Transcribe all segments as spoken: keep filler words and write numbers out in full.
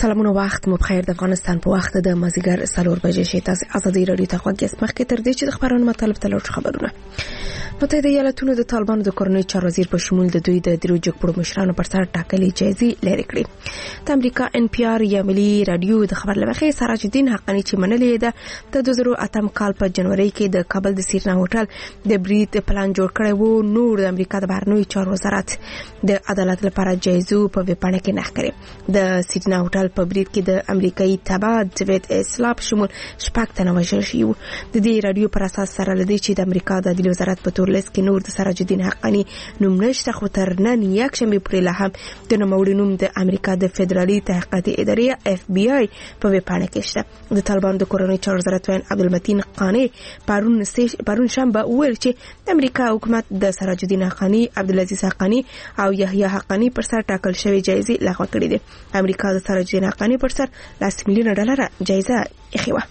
سلامونه وخت مو بخیر. د افغانستان په وخت د مازیګر څلور بجې شي. تاسو ازادي رادیو ته غوږ مخکې تر دې چې د خبرونو مطلب تلور خبرونه. متحده ایالاتونو د طالبانو د کورنۍ چارو وزیر په شمول د دوی د درو جګپړو مشرانو پر سر ټاکلي جایزې لري کړې. د امریکا ان پی آر یا ملي رادیو د خبر لمخې سراج الدین حقانی چې منلې ده د دوه زره اتم کال په جنوري کې د کابل د سیرنا هوټل د برید پلان جوړ کړی وو. نور د امریکا د بهرنیو چارو وزارت د عدالت لپاره جایزو په ویبپاڼه کې نښ کړې. د سیرنا هوټل په برید کې د امریکایي تبع ډیوید اسلاپ شمول شپږ تنه وژل شوي وو. د دې رادیو پر اساس سره لدی چې د امریکا د عدالت وزارت په تور لیست کې نور د سراج الدین حقانی نوم نشته، خو تر نن یک شنبه پورې لا هم د نوموړي نوم د امریکا د فدرالي تحقیقاتي ادارې اف بی آی په ویبپاڼه کې شته. د طالبانو د کورنۍ چارو وزارت وین عبدالمتین قانی پرون پرون شنبه ویل چې د امریکا حکومت د سراج الدین حقانی، عبدالعزیز حقانی او یحیی حقانی پر سر ټاکل شوی جایزې لغوه کړې دي. امریکا د سراج الدین حقانی پر سر لاس میلیون ډالر جایزه ایښې وه.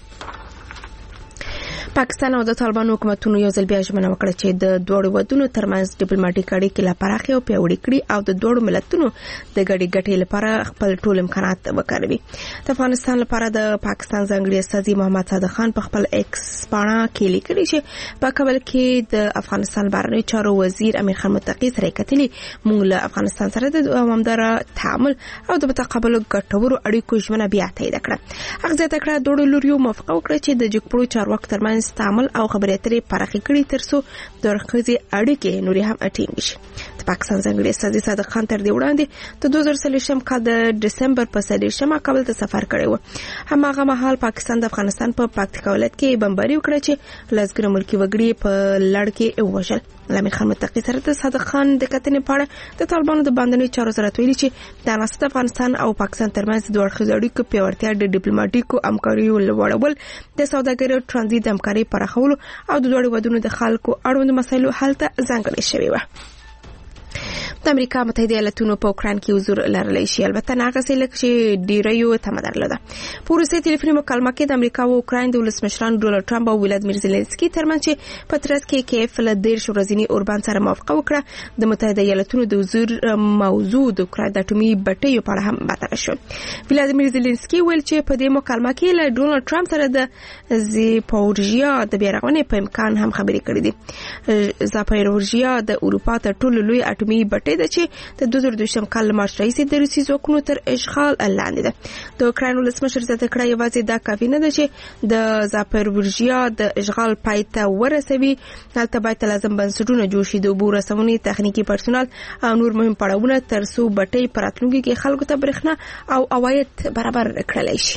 پاکستان او د طالبانو حکومتونو یو ځل بیا ژمنه وکړه چې د دوه ودونو ترمنځ ډیپلوماټیک اړیکې لا پراخې او پیاوړې کړي او د دوه ملتونو د ګډې ګټې لپاره خپل ټول امکانات وکاروي. د افغانستان لپاره د پاکستان ځانګړي استازي محمد صادق خان په خپل ایکس پاڼه کې لیکلي چې په کابل کې د افغانستان بهرنیو چارو وزیر امیر خان متقی سره کتلي. موږ له افغانستان سره د دوامداره تعامل او د متقابل ګټورو اړیکو ژمنه بیا تایید کړه. هغه زیاته کړه دوه لوريو موافقه وکړه چې د جګپړو چارواکو ترمنځ تعامل او خبرې اترې پراخې کړي ترڅو د ورخزي اړیکې نورې هم ټینګ شي. د پاکستان ځانګړي استازي صادق خان تر دې وړاندې د دوه زره څلوېښتم کال د ډسمبر په څلېرویشتمه کابل ته سفر کړی و. هماغه مهال پاکستان د افغانستان په پکتیکا ولایت کې بمباري وکړه چې لسګونه ملکي وګړي په لړ کې ووژل. امیر خان متقی سره د صادق خان د کتنې په اړه د طالبانو د باندنۍ چارو وزارت ویلي چې د عناصر افغانستان او پاکستان ترمنځ د ورخزي اړیکو پیاوړتیا د ډیپلوماټیکو همکاریو لوړول، د سوداګرۍ او ترانزیت همکاري پراخول او د دوه ودونو د خلکو اړوند مسایلو حل ته ځانګړې شوی و. د امریکا متحده ایالاتونو په اوکراین کې حضور لرلی شي، البته نه هغسې لکه چې ډیریو تمه درلوده. په وروستۍ ټلیفوني مکالمه کې د امریکا او اوکراین د ولسمشرانو ډونالډ ټرمپ او ولادیمیر زيلنسکي ترمنځ چې په ترڅ کې کیف له دېرش ورځني اوربان سره موافقه وکړه، د متحده ایالاتونو د حضور موضوع د اوکراین د اټومي بټیو په اړه هم بحث شو. ولادیمیر زيلنسکي ویل چې په دې مکالمه کې له ډونالډ ټرمپ سره د زاپورژیا د بیارغونې په امکان هم خبرې کړې دي. زاپورژیا د اروپا تر ټولو لوی اټومي بټۍ ده چې د دوه زره دویشتم کال مارچ راهیسې د روسي ځواکونو تر اشغال لاندې ده. د اوکراین ولسمشر زیاته کړه یوازې دا کافي نه ده چې د زاپورژیا د اشغال پای ته ورسوي، هلته باید لازم بنسټونه جوړ شي، د اوبو رسونې، تخنیکي پرسونل او نور مهم پړاوونه ترڅو بټۍ په راتلونکي کې خلکو ته برېښنا او عواید برابر کړلی شي.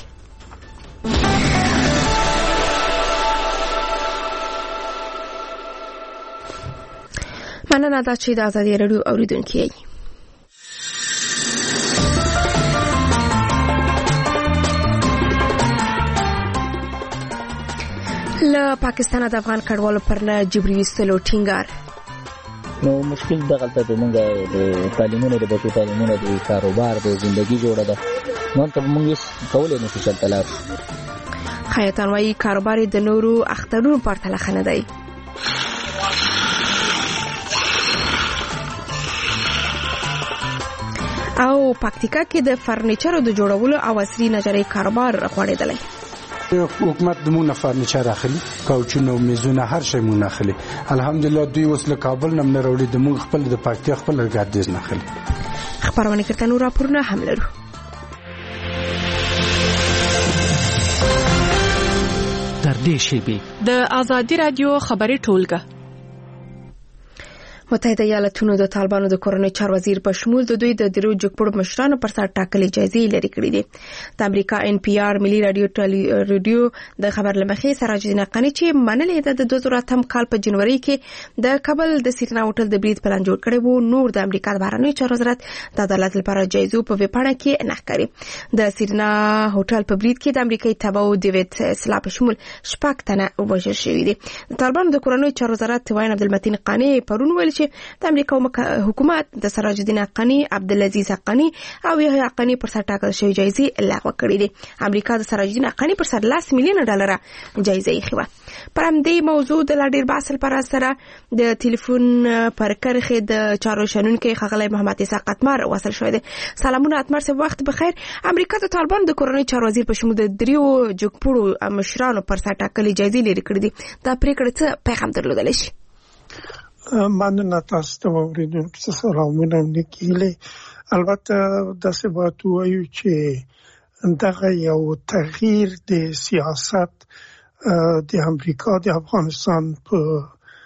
مننه دا چې د ازادي رادیو اوریدونکي یې. له پاکستان د افغان کډوالو پر نه جبري ایستلو ټینګار. نو مشکل دغه ته موږ د تعلیمونو د بچو تعلیمونو د کاروبار د ژوندۍ جوړه ده، نو ته موږ کولای نشو چې تلار خیاطان وايي کاروبار د نورو اخترونو پرتله خنه دی. او پکتیکا کې د فرنیچرو د جوړولو او عصري نجارۍ کاروبار غوړېدلی. حکومت د مونږ فرنیچر اخلي، کاوچونه او میزونه هر شی مونږ اخلي. الحمدلله دوی اوس له کابل نه نه راوړي، د مونږ خپل د پکتیا خپل ګردیز نه اخلي. خبرونه کړه نور راپورونه هم لرو. تر دې شیبې د ازادي رادیو خبري ټولګه. متحده ایالاتونو د طالبانو د کورنۍ چارو وزیر په شمول د دوی د درو جګپړو مشرانو پر سر ټاکلي جایزې لري کړې دي. د امریکا ان پی آر ملي رادیو رادیو د خبر لمخې سراج الدین حقانی چې منلې ده د دوه زره اتم کال په جنوري کې د کابل د سیرنا هوټل د برید پلان جوړ کړی وو. نور د امریکا د بهرنیو چارو وزارت د عدالت لپاره جایزو په ویبپاڼه کې نښ کړي. د سیرنا هوټل په برید کې د امریکایي تبع ډیوید اسلاپ شمول شپږ تنه وژل شوي دي. د طالبانو د کورنۍ چارو وزارت وین عبدالمتین قانی پرون ویل چې د امریکا حکومت د سراج الدین حقانی، عبدالعزیز حقانی او یحیی حقانی پر سر ټاکل شوی جایزې لغوه کړې دي. امریکا د سراج الدین حقانی پر سر لاس میلیون ډالر جایزه یې خو. پر همدې موضوع د لا ډیر بحث لپاره سره د ټلیفون پر کرخه د چارو شنونکو خغلی محمد اسحاق اتمر وصل شوی دی. سلامونه اتمر صاحب، وخت بخیر. امریکا د طالبان د کورنۍ چارو وزیر په شمول د دریو جګپوړو مشرانو پر سر ټاکلې جایزې لري کړې دي. دا پریکړه څه پیغام درلودلی شي؟ مننه تاسو ته اوریدونکو ته سلامونه لیکلي. البته داسې باید ووایو چې دغه یو تغییر د سیاست د امریکا د افغانستان په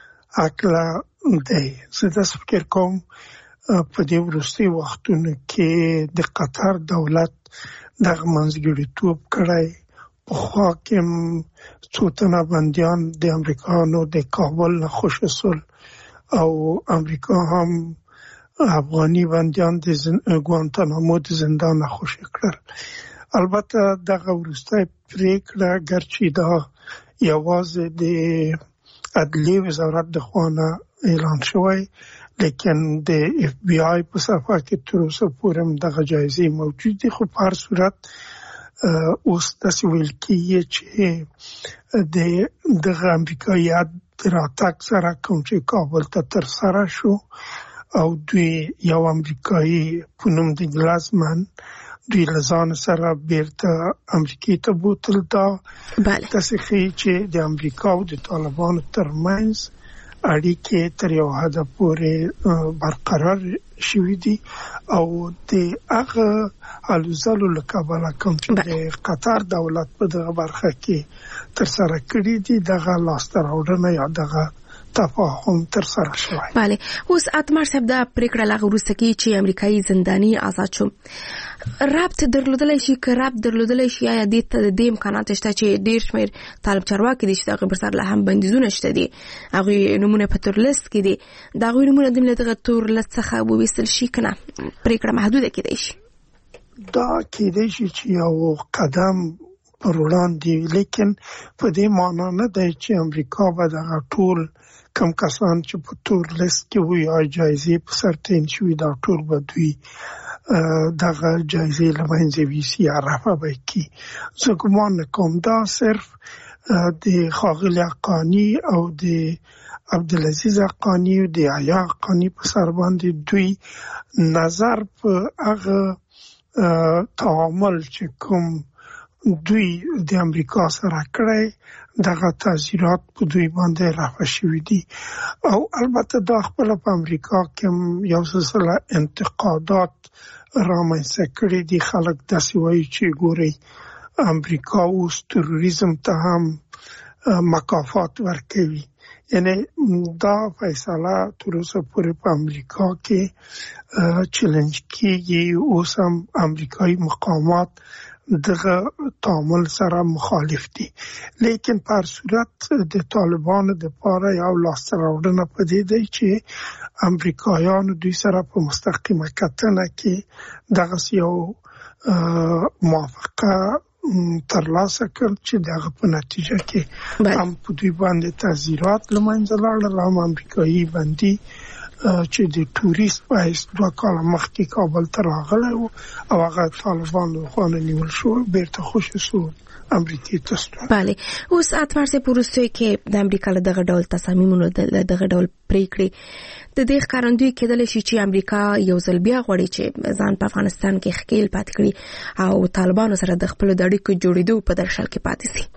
هکله دی. زه داسې فکر کوم په دې وروستي وختونو کې د قطر دولت دغه منځګړیتوب کړی. پخوا کې څو تنه بندیان د امریکایانو د کابل نه خوشي شول او امریکا هم افغاني بندیان د ګوانتانامو د زندان نه خوشي کړل. البته دغه وروستۍ پریکړه ګرچې دا یوازې د عدلیې وزارت د خوا نه اعلان شوی، لیکن د اف بی آی په صفحه کې تر اوسه پورې هم دغه جایزې موجود دي. خو په هر صورت اوس داسې ویل کېږي چې د دغه امریکایي د راتګ سره کوم چې کابل ته ترسره شو او دوی یو امریکایي په نوم د ګلاسمن دوی له ځان سره بیرته امریکې ته بوتل. دا داسې ښیي چې د امریکا او د طالبانو ترمنځ اړیکې تر یو حده پورې برقرار شوي دي او د هغه هلوځلو له کبله کوم چې د قطر دولت په دغه برخه کې ترسره کړي دي دغه لاسته راوړنه یا دغه تفاهم ترسره شوی. بله. اوس اتمر صاحب دا پریکړه لا وروسته کې چې امریکایي زنداني آزاد شو، ربط درلودلی شي که ربط درلودلی شي یا د دې امکانات شته چې ډیر شمیر طالب چارواکي دي چې دغه پر سر له هم بندیزونه شته دي، هغوی نمونه په تور لیست کې دي، د هغوی نمونه د دغه تور لیست څخه وویستل شي که نه پریکړه محدوده کېدی شي؟ دا کېدی شي چې یو قدم پر وړاندې، لیکن په دې معنا نه دی چې امریکا به دغه ټول کم کسان چې په تور لیست کې وي یا جایزې په سر تعین شوي دا ټول به دوی دغه جایزې له منځه ویسي یا رفع به یې کړي. زه ګمان نه کوم. دا صرف د ښاغلي حقاني او د عبدالعزیز حقاني او د یحیی حقاني په سر باندې دوی نظر په هغه تعامل چې کوم دوی د امریکا سره کړی دغه تاثیرات په دوی باندې رافع شوي دي. او البته دا خپله په امریکا کې یو سلسله انتقادات رامنځته کړي دي. خلک داسې وایي چې ګورئ امریکا اوس تروریزم ته هم مکافات ورکوي. یعنی دا فیصله تر اوسه پورې په امریکا کې چیلنج کېږي. اوس هم امریکایي مقامات دغه تعامل سره مخالف دي، لیکن په هر صورت د طالبانو دپاره یو لاسته راوړنه په دې دی چې امریکایانو دوی سره په مستقیمه کتنه کې دغسې یو موافقه ترلاسه کړ چې دغه په نتیجه کې هم په دوی باندې تعزیرات له منځه لاړل، هم امریکایي بندي چې د ټوریست په حیث دوه کاله مخکې کابل ته راغلی و او هغه طالبانو له خوا نه نیول شو بیرته خوشي شو امریکې ته ستون. بله. اوس اتمر صاحب وروستیو کې د امریکا له دغه ډول تصامیمونو له دغه ډول پریکړې د دې ښکارندوی کېدلی شي چې امریکا یو ځل بیا غواړي چې ځان په افغانستان کې ښکیل پاتې کړي او طالبانو سره د خپلو د اړیکو جوړېدو په درشل کې پاتې شي.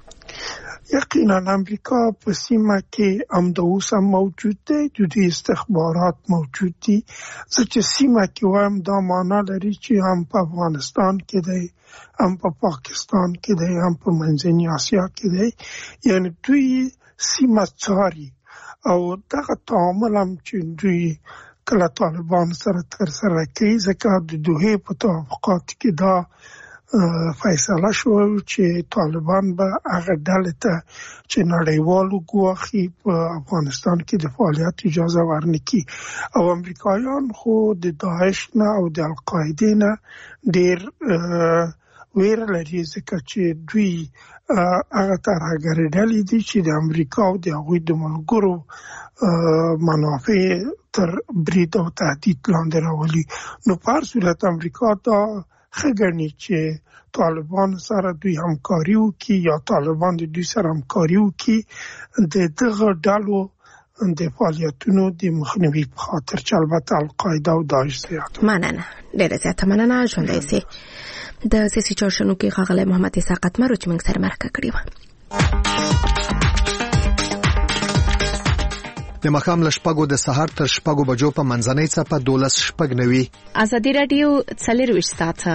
یقینا امریکا په سیمه کې همداوس هم موجود دی، د دوی استخبارات موجود دي. زه چې سیمه کې وایم دا معنا لري چې هم په افغانستان کې دی، هم په پاکستان کې دی، هم په منځنۍ اسیا کې دی. یعنی دوی سیمه څاري او دغه تعامل هم چې دوی کله طالبان سره ترسره کوي، ځکه د دوحې په توافقاتو کې دا فیصله شو چې طالبان به هغه ډلې ته چې نړیوالو ګواښي په افغانستان کې د فعالیت اجازه ورنکړي. او امریکایان خو د داعش نه او د القاعدې نه ډېر ویره لري ځکه چې دوی هغه ترهګرې ډلې دي چې د امریکا او د هغوی د ملګرو منافع تر برید او تهدید لاندې راولي. نو په هر صورت امریکا دا ښه ګڼي چې طالبان سره دوی همکاري وکړي یا طالبان د دوی سره همکاري وکړي د دغه ډلو د فعالیتونو د مخنیوي په خاطر چې البته القاعده او داعش زیات. مننه ډیره زیاته مننه ژوندی سي. د سیاسي چارشنو کې ښاغلی محمد عیسی قتمرو چې موږ سره مرکه کړې وه. د ماښام له شپږو د سهار تر شپږو بجو په منځنۍ څپه دولس شپږ نوي. ازادي راډیو څلرویشت ساعته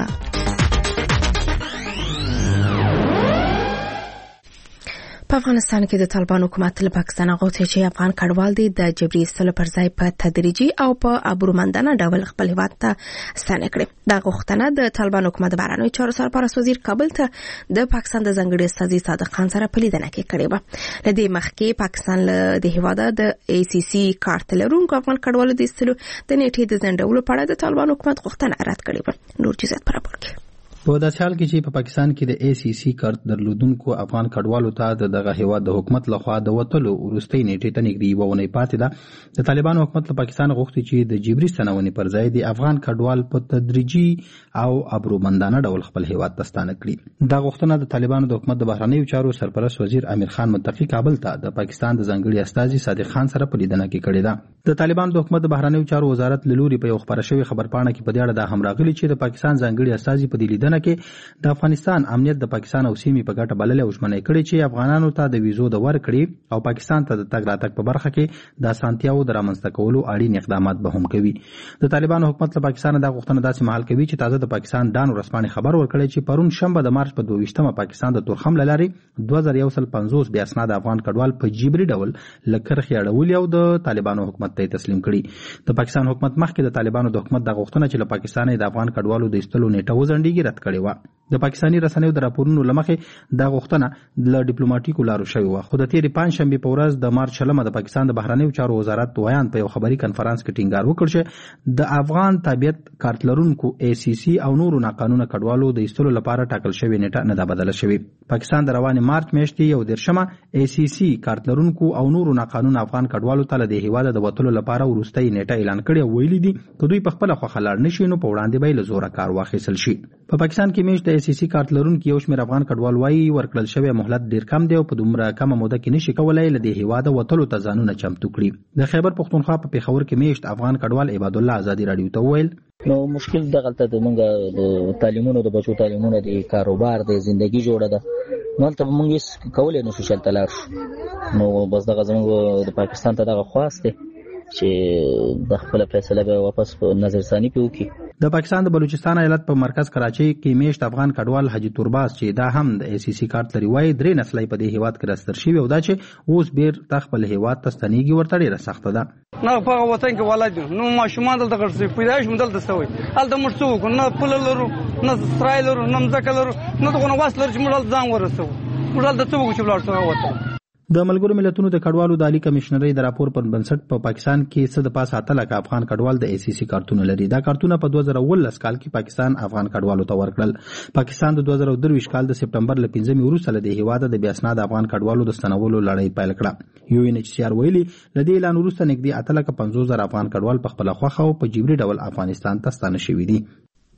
په افغانستان کې د طالبان حکومت له پاکستان غوښتي چې افغان کډوال دي د جبري ایستلو پر ځای په تدریجي او په ابرومندانه ډول خپل هیواد ته ستانه کړي. دا غوښتنه د طالبان حکومت د بهرنیو چارو سرپرست وزیر کابل ته د پاکستان د ځانګړي استازي صادق خان سره په لیدنه کې کړې وه. له دې مخکې پاکستان له د هیواد د ای سی سی کارت لرونکو افغان کډوالو د ایستلو د نیټې د ځنډولو په اړه د طالبان حکومت غوښتنه رد کړې وه. نور جزئیات په راپور کې. په داسې حال کې چې په پاکستان کې د ای سی سی کارت درلودونکو افغان کډوالو ته د دغه هیواد د حکومت لخوا د وټلو وروستۍ نیټې ته نږدې یوه اونۍ پاتې ده. د طالبانو حکومت له پاکستان غوښتي چې د جبري ستنونې پر ځای د افغان کډوال په تدریجي او ابرومندانه ډول خپل هیواد ته ستانه کړي. دا غوښتنه د طالبانو د حکومت د بهرنیو چارو سرپرست وزیر امیر خان متقی کابل ته د پاکستان د ځانګړي استازي صادق خان سره په لیدنه کې کړې ده. د طالبانو د حکومت د بهرنیو چارو وزارت له لوري په یو خبره شوی خبرپاڼه کې په دې اړه دا هم راغلي چې د پاکستان ځانګړي استازي په دې لیدنه کې د افغانستان امنیت د پاکستان او سیمې په ګټه بللې او ژمنه کړې چې افغانانو ته د ویزو د ورکړې او پاکستان ته د تګ راتګ په برخه کې د اسانتیاو د رامنځته کولو اړین اقدامات به هم کوي. د طالبانو حکومت له پاکستان د غوښتنه داسې مهال کوي چې تازه د پاکستان دانو رسمانه خبر ورکړي چې پرون شنبه د مارچ په دوه ویشتمه پاکستان د تورخم لاري دوه زره یو سل پنځوس بیا اسناد افغان کډوال په جبري ډول لکرخي اړولي او د طالبانو حکومت ته تسلیم کړي. د پاکستان حکومت مخکې د طالبانو د حکومت د غوښتنه چې له پاکستان د افغان کډوالو د ایستلو نیټه وزنډيږي رد کړې و. د پاکستاني رسنیو د راپورونو لمخې دا غوښتنه د ډیپلوماټیکو لارو شوې و، خو د تیرې پنځشنبې په ورځ د مارچ شلمه د پاکستان د بهرنیو چارو وزارت ویان په یو خبري کنفرانس کې ټینګار وکړ چې د افغان تابعیت کارت لرونکو ای سی سی او نورو ناقانونه کډوالو د ایستلو لپاره ټاکل شوې نیټه نه ده بدله شوې. پاکستان د روانې مارچ میاشتې یو دېرشمه ای سی سی کارت لرونکو او نورو ناقانونه افغان کډوالو ته له دې هیواده د وتلو لپاره وروستۍ نیټه اعلان کړې او ویلي دي که دوی په خپله خوښه لاړ نه شي نو په وړاندې به یې له زوره کار واخیستل شي. په پاکستان کې میاشت د ای سی سی کارت لرونکي یو شمېر افغان کډوال وایي ورکړل شوی مهلت ډېر کم دی او په دومره کمه موده کې نشي کولی له دې هیواده وتلو ته ځانونه چمتو کړي. د خیبر پښتونخوا په پېښور کې میاشت افغان کډوال عباد الله ازادي راډیو ته وویل نو مشکل دغلته د موږ د تعلیمونو د بچو تعلیمونو د کاروبار د ژوندۍ جوړه ده نو ته موږ هیڅ کولای نشو شلته لاړ شو. نو بس دغه زموږ د پاکستان ته دغه خواست دی چې د خپل فیصله به واپس په نظرثاني پې وکړي. د پاکستان د بلوچستان ایالت په مرکز کراچۍ کې میشت افغان کډوال حاجی تورباز چې دا هم د ای سی سی کارت لري وایي درې نسلۍ په دې هیواد کې راستر شوي او دا چې اوس بیرته خپل هیواد ته ستنېږي ورته ډېره سخته ده. نه په هغه وطن کې ولد یو نو ماشومان دلته غړ شوي پیدایش مو دلته شوی هلته موږ څه وکړو نه پوله لرو نه سرای لرو نه مځکه لرو نه دغونه وس لرو چې موږ هلته ځان ورسوو موږ هلته څه وکړو چې ولاړ شو هغه وطن. د ملګرو ملتونو د کډوالو د عالی کمشنرۍ د راپور پر بنسټ په پاکستان کې څه د پاسه اته لکه افغان کډوال د ای سی سی کارتونه لري. دا کارتونه په دوه زره اوولس کال کې پاکستان افغان کډوالو ته ورکړل. پاکستان د دوه زره درویشت کال د سپټمبر له پنځمې وروسته له دې هیواده د بې اسناده افغان کډوالو د ستنولو لړۍ پیل کړه. یو ان ایچ سی آر ویلي له دې اعلان وروسته نږدې اته لکه پنځوس زره افغان کډوال په خپله خوښه او په جبري ډول افغانستان ته ستانه شوي دي.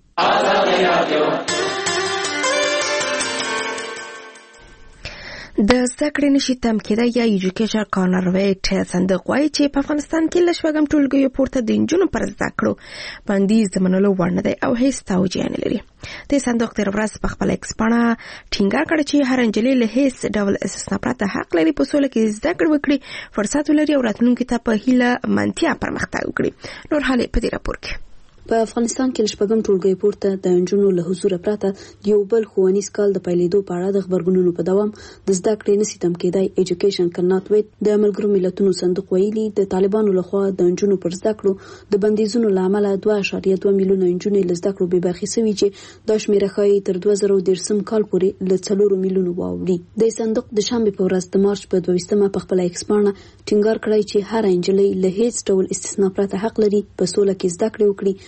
د زده کړې نشي تم کېده یا ایجوکیشن کارنرویټ صندوق وایي چې په افغانستان کې له شپږم ټولګیو پورته د نجونو پر زده کړو بندیز د منلو وړ نه دی او هیڅ توجیه نه لري. د صندوق تېره ورځ په خپله ایکس پاڼه ټینګار کړی چې هر نجلۍ له هیڅ ډول استثنا پرته حق لري په سوله کې زده کړې وکړي، فرصت ولري او راتلونکي ته په هیله منتیا پرمختګ وکړي. نور حال په دې راپور کې. په افغانستان کې شپږم ټولګي پورته د نجونو له حضور پرته د یو بل ښوونیز کال د پیلېدو په اړه د خبرګونونو په دوام د زده کړې نشي تم کېدای ایجوکیشن کانټ ویټ د ملګرو ملتونو صندوق ویلي د طالبانو لخوا د نجونو پر زده کړو د بندیزونو له امله دوه اعشاریه دوه میلیونه نجونې له زده کړو بې برخې شوي چې دا شمېره ښایي تر دوه زره دېرشم کال پورې له څلورو میلیونو واوړي. د صندوق د شنبې په ورځ د مارچ په دوه ویشتمه په خپله ایکس پاڼه ټینګار کړی چې هر نجلۍ له هیڅ ډول استثنا پرته حق لري په سوله کې زده کړې وکړي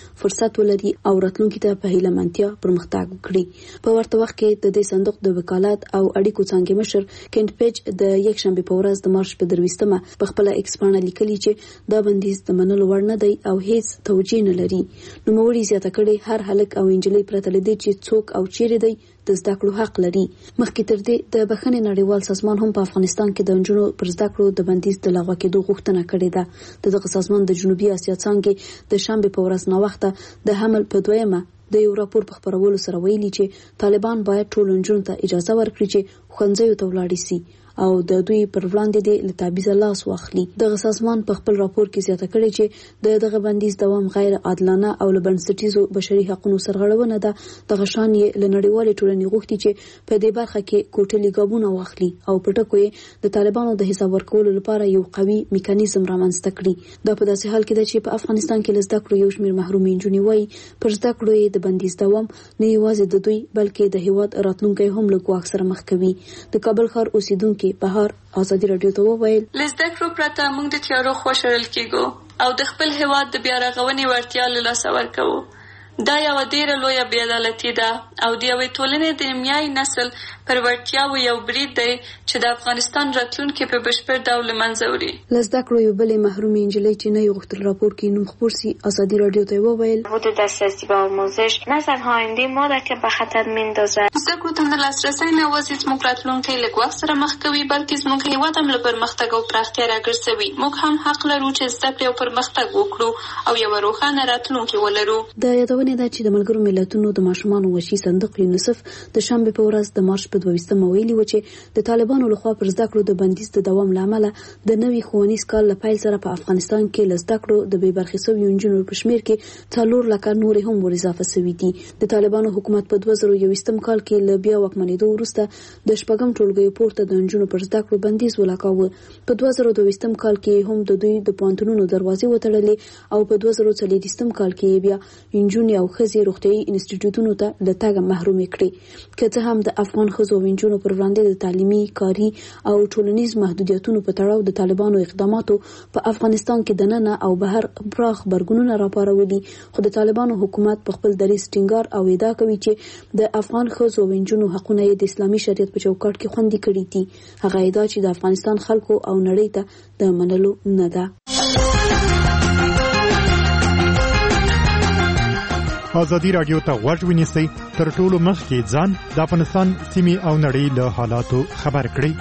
فرصت ولري او راتلونکي ته په هیله منتیا پرمختګ وکړي. په ورته وخت کې د دې صندوق د وکالت او اړیکو څنګه مشر کینټ پیج د یک شنبه په ورځ د مارچ په درويشتمه په خپل ایکسپانه لیکلي چې دا بندیز د منلو وړ نه دی او هیڅ توجیه نه لري. نو موري زیاته کړي هر هلک او انجلۍ پرته لدی چې څوک او چیرې دی د زده کړو حق لري. مخکې تر دې د بخښنې نړیوال سازمان هم په افغانستان کې د نجونو پر زده کړو د بندیز د لغوه کېدو غوښتنه کړې ده. د دغه سازمان د جنوبي اسیا څانګې د شنبه په ورځ نوښت د حمل په دویمه د یو راپور په خبرولو سره ویلي چې طالبان باید ټول نجونو ته اجازه ورکړي چې ښوونځیو ته ولاړ شي او د دوی پر وړاندې د لتابیز لاس واخلي. دغه سازمان په خپل راپور کې زیاته کړې چې د دغه بندیز دوام غیر عادلانه او لبنسټیزو بشري حقوقو سرغړونه ده. دغه شان یې لنړیوالې ټولنې غوښتي چې په دې برخه کې کوټلي ګابونه واخلي او په ټکو یې د طالبانو د حساب ورکولو لپاره یو قوي میکانیزم رامنځته کړي. دا په داسې حال کې ده چې په افغانستان کې لزده کړو یو شمېر محرومې نجونې وایي پر زده کړو یې د بندیز دوام نه یوازې د دوی بلکې د هیواد راتلونکي هم له ګواښ سره مخ کوي. د کابل ښار اوسیدونکو بهار ازادي رادیو ته وویل لزده کړو پرته موږ د تیارو خوشرل کېږو او د خپل هیواد د بیا رغونې وړتیا له لاسه ورکوو. دا یو ډېره لویه بې عدالتي ده او د یوې ټولنې د نیمایي نسل پر وړتیاو یو برید دی چې د افغانستان راتلونکی په بشپړ ډول له منځه وړي. له زده کړو یو بلې محرومې نجلۍ چې نه یې غوښتل راپور کې نوم خپور سي ازادي رادیو ته وویل حدود دسترسی به آموزش نظرها آینده ما را که به خطر میندازد. زده کړو ته د لاسرسی نه یوازې زموږ راتلونکی له ګواښ سره مخ کوي بلکې زموږ هیواد هم له پرمختګ او پراختیا راګرځوي. موږ هم حق لرو چې زده کړې او پرمختګ وکړو او یوه روښانه راتلونکی ولرو. د یادونې ده چې د ملګرو ملتونو د ماشومانو وحشي صندوق یونیسف د شنبه په ورځ د مارچ په دویشتمه ویلي و چې د طالبانو لخوا پر زده کړو د بندیز د دوام لامل د نوي ښوونیز کال له پیل سره په افغانستان کې لزده کړو د بې برخې شویو نجونو په شمېر کې څلور لکه نورې هم ور اضافه شوي دي. د طالبانو حکومت په دوه زره یوویشتم کال کې له بیا واکمنېدو وروسته د شپږم ټولګیو پورته د نجونو پر زده کړو بندیز ولګاوه. په دوه زره دویشتم کال کې هم د دوی د پوهنتونونو دروازې وتړلې او په دوه زره څلوېښتم کال کې بیا نجونې او ښځې روغتیايي انسټیټیوټونو ته له تګه محرومې کړې. که څه هم د افغان ښځو او نجونو پر وړاندې د تعلیمي کاري او ټولنیز محدودیتونو په تړاو د طالبانو اقداماتو په افغانستان کې دننه او بهر پراخ غبرګونونه راپارولي، خو د طالبانو حکومت په خپل دریځ ټینګار او ادعا کوي چې د افغان ښځو او نجونو حقونه یې د اسلامي شریعت په چوکاټ کې خوندي کړي دي. هغه ادعا چې د افغانستان خلکو او نړۍ ته د منلو نه ده. ازادي رادیو ته غوږ ونیسئ تر ټولو مخکې ځان د افغانستان سیمې او نړۍ له حالاتو خبر کړئ.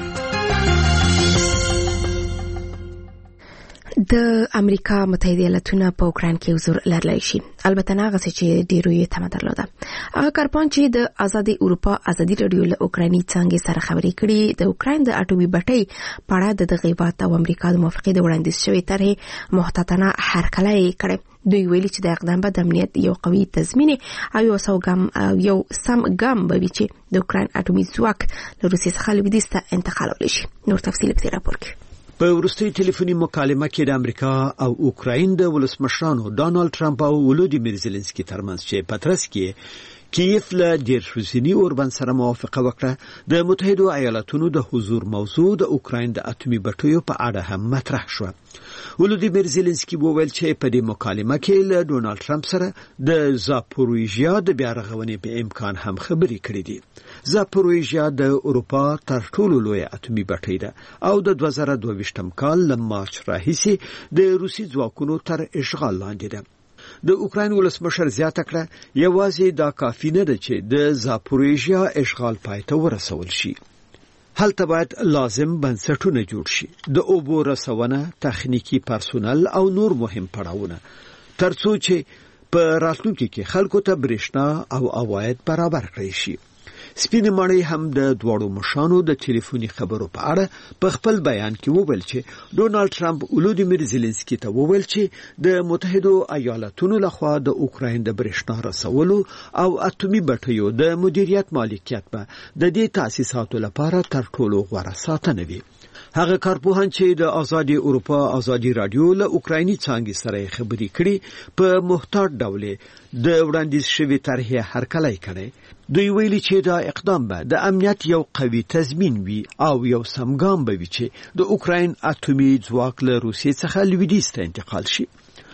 د امریکا متحده ایالاتونه په اوکراین کې حضور لرلی شي، البته نه هغه چې ډیرو یې تمه درلوده. هغه کارپان چې د ازادي اروپا ازادي رادیو له اوکرایني څانګې سره خبرې کړي د اوکراین د اټومي بټۍ په اړه د دغه هیواد او امریکا د موافقې د وړاندیز شوې طرحې محتاطانه هرکلی یې کړی. دوی ویلي چې د اقدام به د امنیت یو قوي تضمین او یو سوګام یو سم ګام به وي چې د اوکراین اټومي ځواک له روسیې څخه لویدیځ ته انتقالولی شي. نور تفصیل په دې راپور کې. په وروستي ټلیفوني مکالمه کې د امریکا او اوکراین د ولسمشرانو ډانالد ټرمپ او ولودیمیر زيلنسکي ترمنځ چې پترس کې کیف له ډیر روسینی اوربان سره موافقه وکړه، د متحده ایالاتونو د حضور موضوع د اوکراین د اټومي بټیو په اړه هم مطرح شو. ولودیمیر زيلنسکي وویل چې په دې مکالمه کې له ډونالد ټرمپ سره د زاپوروژیا د بیا رغونې په امکان هم خبرې کړې دي. زاپوروژیا د اروپا تر ټولو لوی اټومي بټۍ ده او د دوه زره دوه ویشتم کال له مارچ راهیسې د روسي ځواکونو تر اشغال لاندې ده. د اوکراین ولسمشر زیاته کړه یوازې دا کافي نه ده چې د زاپوروژیا اشغال پای ته ورسول شي، هلته باید لازم بنسټونه جوړ شي، د اوبو رسونه، تخنیکی پرسونل او نور مهم پړاوونه، ترڅو چې په راتلونکي کې خلکو ته برېښنا او عواید برابر کړی شي. سپینې ماڼۍ هم د دواړو مشرانو د ټلیفوني خبرو په اړه په خپل بیان کې وویل چې ډونالد ټرمپ ولودیمیر زيلنسکي ته وویل چې د متحده ایالاتونو لخوا د اوکراین د برېښنا رسولو او اټومي بټیو د مدیریت مالکیت په د دې تاسیساتو لپاره تر ټولو غوره ساتنه وي. هغه کارپوهان چې د ازادي اروپا ازادي رادیو له اوکرایني څانګې سره خبرې کړي په محتاط ډول د وړاندیز شوی طرحې هرکلی کړي. دوی ویلي چې دا اقدام به د امنیت یو قوي تضمین وي او یو سمګام به وي چې د اوکراین اټومي ځواک له روسیې څخه لویدیځ ته انتقال شي.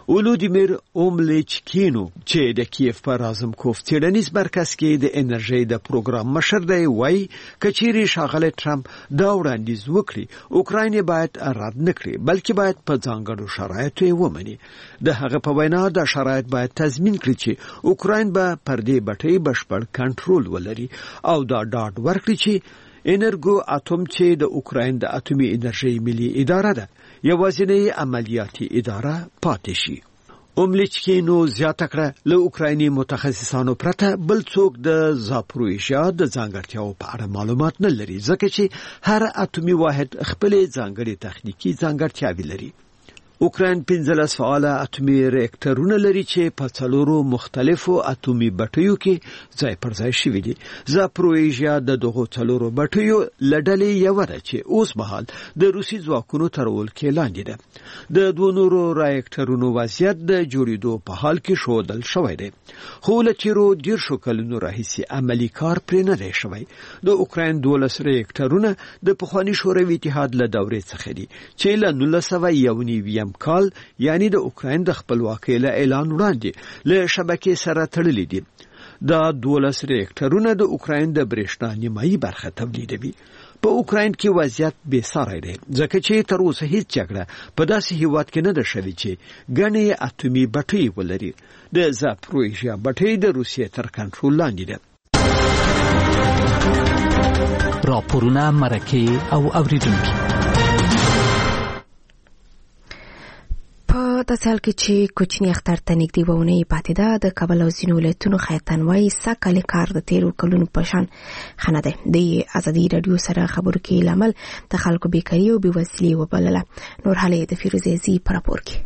ولودیمیر اوملیچکینو چې د کیف په رازمکوف څېړنیز مرکز کې د انرژي د پروګرام مشر دی وایي کچيري شاغله ټرمپ دا وړاندیز وکړي اوکراین باید رد نکړي بلکې باید په ځانګړو شرایطو یې ومني. د هغه په وینا د شرایط باید تضمین کړي چې اوکراین به پر دې بټۍ بشپړ کنټرول ولري او دا ډاډ ورکړي چې انرګو اتوم چې د اوکراین د اتومي انرژي ملي اداره ده یوازینی عملیاتي اداره پاتې شي. اوملیچکینو زیاته کړه له اوکرایني متخصصانو پرته بل څوک د زاپروژیا د ځانګړتیاو په اړه معلومات نه لري ځکه چې هر اتومي واحد خپل ځانګړي تخنیکی ځانګړتیاوې لري. اوکراین پنځلس فعاله اتومي ریاکټرونه لري چې په څلورو مختلفو اتومي بټیو کې ځای پر ځای شوي دي. زاپروژیا د دغو څلورو بټیو لړلې یو ده چې اوس مهال د روسي ځواکونو تر ولکې لاندې ده. د دوه نورو ریاکټرونو وضعیت د جوړېدو په حال کې ښودل شوی دی خو له تیرو ډیر شو کلونو راهیسې عملی کار پرې نه دی شوی. د اوکراین دولس ریاکټرونه د پخواني شوروي اتحاد له دورې څخه دي چې له نولس سوه یو نوي کال یعنی د اوکراین د خپلواکۍ له اعلان وړاندې له شبکې سره تړلي دي. دا دولس ریاکټرونه د اوکراین د برېښنا نیمایي برخه تولیدوي. په اوکراین کې وضعیت بې ساری دی ځکه چې تر اوسه هیڅ جګړه په داسې هیواد کې نه ده شوې چې ګڼې اتومي بټۍ ولري. د زاپروژیا بټۍ د روسیې تر کنټرول لاندې ده. راپورونه مرکه او اوریدونکي په داسې حال کې چې کوچني اختر ته نږدې وونه پاتې ده د کابل او ځینو ولایتونو خیاطان وایي سږکال کار د تیرو کلونو په شان ښه نه دی. د ازادي راډیو سره خبرو کې لامل د خلکو بیکاري او بېوزلي وبلله. نور حاله د فیروزه عزیزي په راپور کې.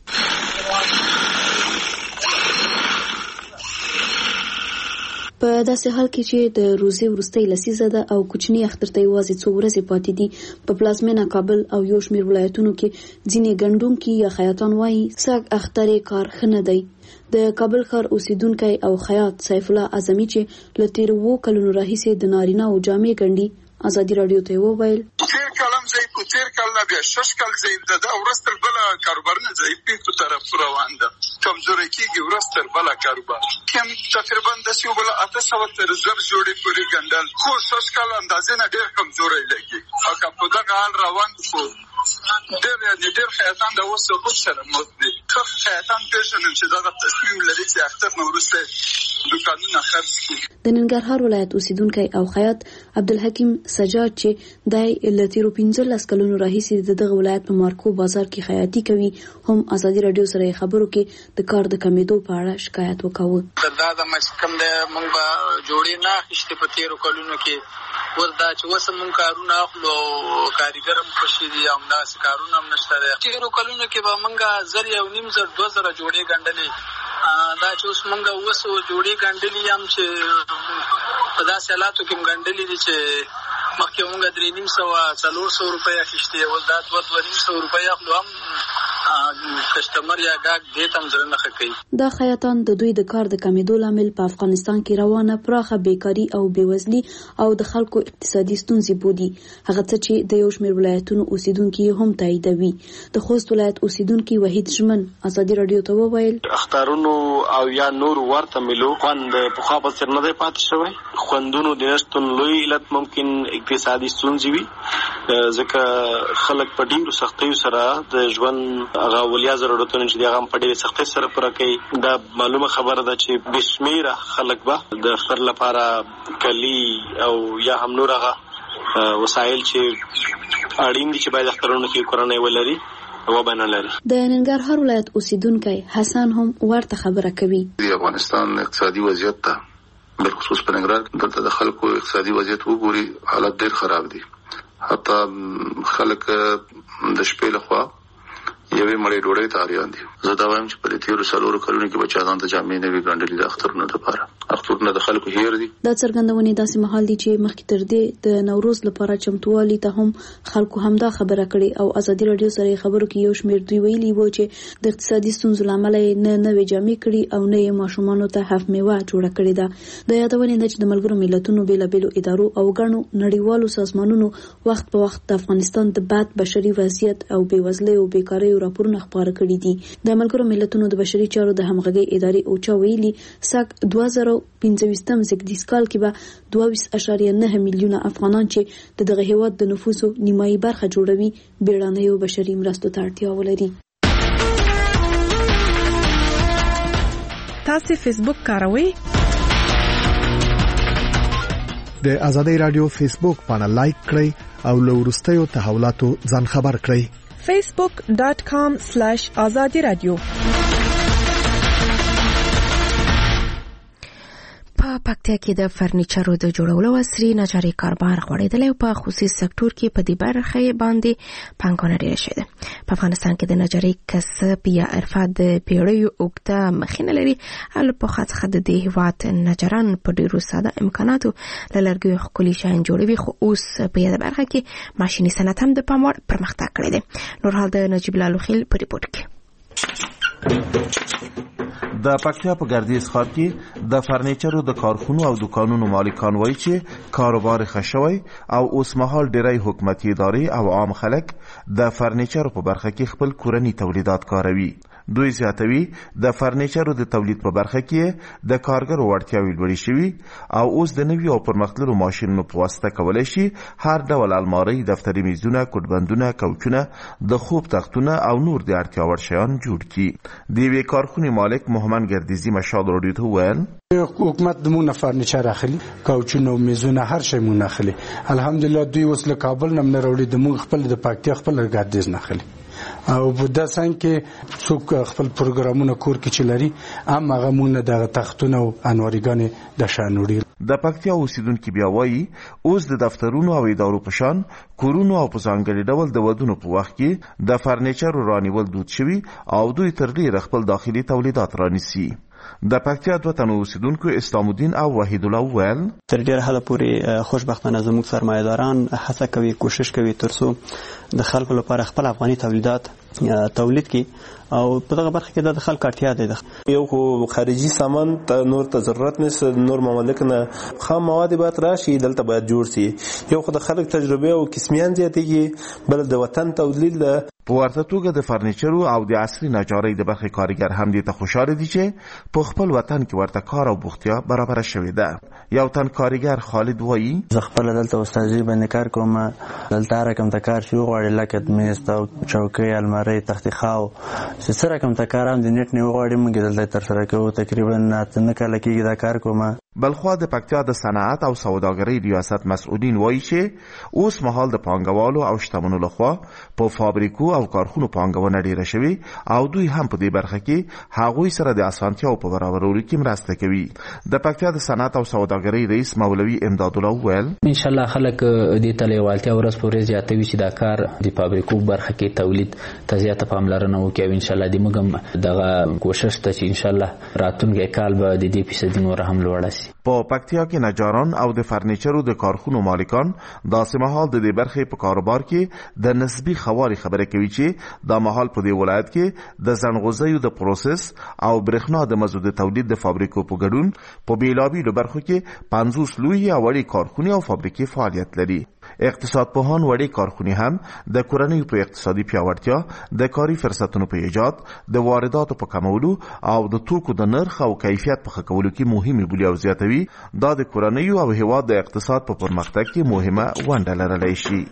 په داسې حال کې چې د روزي وروستۍ لسیزه ده او کوچني اختر ته یوازې څو ورځې پاتې دي په پلازمینه کابل او یو شمېر ولایتونو کې ځینې ګڼډونکي یا خیاطان وایي سږ اختر کار ښه نه دی. د کابل ښار اوسیدونکی او خیاط سیف الله اعظمي چې له تیرو اوو کلونو راهیسې د نارینه او جامې ګنډي ازادي راډیو ته وویل تیر کلم زی په تیر کال نه بیا شش کال زی د ورستل بل کاروبار نه زی په طرف روان ده کمزوري کیږي ورستل بل کاروبار کوم تقریبا د سیو بل اته سو تر زر جوړې پوری ګندل خو شش کال اندازې نه ډیر کمزوري لګي او په دغه حال روان شو. ډیر یعنی ډیر خیاطان د اوس په سره مود دي خو خیاطان پیژنم چې دا د تصمیم لري چې اختر نو ورسته دکانونه خرڅ کړي. د ننګرهار ولایت اوسیدونکی او خیاط عبدالحکیم سجاد چې د لتیرو پنځلس کلونو راهیسې د دغه ولایت په مارکو بازار کې خیاطي کوي هم ازادي راډیو سره خبرو کې د کار د کمیدو په اړه شکایت وکاوه. دا د مسکم د مونږ به جوړې نه اخیستې په تیرو کلونو کې وردا چې وسه مونږ کارونه اخلو کاریګرم خوشي دي او داسې کارونه هم نشته دی. تیرو کلونو کې به مونږ زر یو نیم زر دوه زره جوړې ګنډلې دا چې اوس مونږ اوسو جوړې ګنډلې هم چې په داسې حالاتو کې ګنډلې دي چې مخکې مونږ درې نیم سوه څلور سوه روپۍ اخیستې اوس دا دوه دوه نیم سوه روپۍ اخلو هم کسټمر یا ګاهک دې ته هم زړه نه ښه کوي. دا خیاطان د دوی د کار د کمیدو لامل په افغانستان کې روانه پراخه بیکاري او بېوزلي او د خلکو اقتصادي ستونزې بودي هغه څه چې د یو شمېر ولایتونو اوسیدونکي هم تاییدوي. د خوست ولایت اوسیدونکي وحید ژمن ازادي راډیو ته وویل اخترونو او یا نور ورته ملو خوند پخوا په څېر نه دی پاتې شوی. خوندونو د نشتون لوی علت ممکن اقتصادي ستونزې وي ځکه خلک په ډېرو سختیو سره د ژوند هغه اولیا ضرورتونه چې هغه په ډېرې سختۍ سره پوره کوي. دا معلومه خبره ده چې بې شمېره خلک به د اختر لپاره کلي او یا هم نور هغه وسایل چې اړین دي چې باید اخترونو کې کورنۍ ولري و نه لري. د ننګرهار ولایت اوسیدونکی حسن هم ورته خبره کوي. د افغانستان اقتصادي وضعیت ته بالخصوص په ننګرهار دلته د خلکو اقتصادي وضعیت وګوري حالت ډېر خراب دي. حتی خلک د شپې لخوا یوې مړې ډوډۍ ته اړیان دي. زه دا وایم چې په دې تیرو څلورو کلونو کې به چا ځان ته جامې نه وي ګنډلې د اخترونو لپاره او فاکتورونه د خلکو هیر دي. دا څرګندونې داسې مهال دي چې مخکې تر دې د نوروز لپاره چمتووالي ته هم خلکو همدا خبره کړې او ازادي رادیو سره خبرو کې یو شمېر دوی ویلي وو چې د اقتصادي ستونزو لامل نه نوې جامې کړي او نه یې ماشومانو ته هف میوه جوړه کړې ده. د یادونې ده چې د ملګرو ملتونو بیلابیلو ادارو او ګڼو نړیوالو سازمانونو وخت په وخت د افغانستان د بد بشري وضعیت او بېوزلۍ او بیکارۍ راپورونه خپاره کړي دي. د ملګرو ملتونو د بشري چارو د همغږۍ ادارې اوچا ویلي سږ دوه زره پنځه زېږدیز کال کې به دوه ویشت اعشاریه نه میلیونه افغانان چې د دغه هیواد د نفوسو نیمایي برخه جوړوي بیړنیو بشري مرستو ته اړتیا ولري. تاسو فیسبوک کاروئ؟ د ازادي رادیو فیسبوک باندې لایک کړئ او له وروستیو تحولاتو ځان خبر کړئ. facebook dot com slash azadi radio. په پکتیا کې د فرنیچرو د جوړولو عصري نجاري کاروبار غوړېدلی او په خصوصي سکتور کې په دې برخه باندې پانګونه ډېره شوې ده. په افغانستان کې د نجاري کسب یا حرفه د پیړیو اوږده مخینه لري او له پخوا څخه د دې هېواد نجاران په ډېرو ساده امکاناتو له لرګیو ښکلي شیان جوړوي، خو اوس په یاده برخه کې ماشیني صنعت هم د پام وړ پرمختګ کړی دی. نور حال د نجیب الله لوخیل په ریپورټ کې. د پکتیا په ګردیز ښار کې د فرنیچرو د کارخونو او دکانونو مالکان وایي چې کاروبار ښه شوی او اوس مهال ډېری حکومتي ادارې او عام خلک د فرنیچرو په برخه کې خپل کورني تولیدات کاروي. دوی زیاتوي د فرنیچرو د تولید په برخه کې د کارګرو وړتیاوې لوړې شوي او اوس د نوي او پرمختللو ماشینونو په واسطه کولی شي هر ډول المارۍ، دفتري میزونه، کوټبندونه، کوچونه، د خوب تختونه او نور د اړتیا وړ شیان جوړ کړي. د یوې کارخونې مالک محمد ګردیزي مشال راډیو ته وویل حکومت دمونه فرنیچر اخلي، کوچونه، میزونه، هر شی مون اخلي. الحمدلله دوی اوس له کابل نه راوړي، د مونږ خپل د پکتیا خپل ګردیز نه اخلي او په داسې کې څوک خپل پروګرامونه کور کې چلري اما هغه مونږ د تختونه او انوارګانې د شانوړي. د پکتیا اوسیدونکو بیا وایي اوس د دفترونو او ادارو په شان کورونو او په ځانګړي ډول د ودونو په وخت کې د فرنیچر رانیول دود شوي او دوی تر ډیره خپل داخلي تولیدات رانیسي. د پکتیا دوه تنو اوسیدونکو اسلام الدین او وحید الله ویل تر ډیره حاله پورې خوشبختانه زموږ سرمایه‌داران هڅه کوي، کوشش کوي ترڅو د خلکو لپاره خپل افغاني تولیدات تولید کی او په دغه برخه کې د خلکو اړتیا ده. یو خو خارجي سامان ته نور ته ضرورت نشته، نور ممالک نه خام مواد باید راشي، دلته باید جوړ شي. یو خو د خلک تجربه او کسمیان زیاتېږي، بل د وطن تولید له په ورته توګه د فرنیچرو او د عصري نجارۍ د برخې کارګر هم دې ته خوشاله دي چې په خپل وطن کې ورته کار او بوختیا برابر شوې ده. یو تن کارګر خالد وایي زه خپل دلته استادي باندې کار کوم، دلته رقم ته کار شو غواړي لکه میز او چوکۍ، الماری، تخت خاو چې سره کوم ته کار هم د نیټ نه غواړي موږ دلته تر سره کوو. تقریبا نه کله کېږي دا کار کوم. بلخوا د پکتیا د صنعت او سوداګرۍ ریاست مسؤلین وایي چې اوس مهال د پانګوالو او شتمنو لخوا په فابریکو او کارخونو پانګونه ډیره شوي او دوی هم په دې برخه کې هغوی سره د اسانتیاو په برابرولو کې مرسته کوي. د پکتیا د صنعت او سوداګرۍ رئیس مولوي امداد الله وویل ان شاء الله خلک دې ته لیوالتیا ورځ په ورځ زیاتوي چې دا کار د فابریکو برخه کې تولید ته زیاته پاملرنه وکړي او ان شاء الله د موږ دغه کوشش ته چې ان شاء الله راتلونکي کال به د دې فیصد نور هم لوړ شي. په پکتیا کې نجاران او د فرنیچرو د کارخونو مالکان داسې مهال د دې برخې په کاروبار کې د نسبی خواري خبره کوي چې د مهال په دې ولایت کې د زنغوزیو د پروسس او برېښنا د مزو د تولید د فابریکو په ګډون په بیلابیلو برخو کې پنځوس لوی او وړې کارخونې او فابریکې فعالیت لري. اقتصاد پوهان وړې کارخونې هم د کورنیو په اقتصادي پیاوړتیا، د کاري فرصتونو په ایجاد، د وارداتو په کمولو او د توکو د نرخ او کیفیت په ښه کولو کې مهمه بولي او زیاتوي دا د کورنیو او هیواد د اقتصاد په پرمختګ کې مهمه ونډه لرلی شي.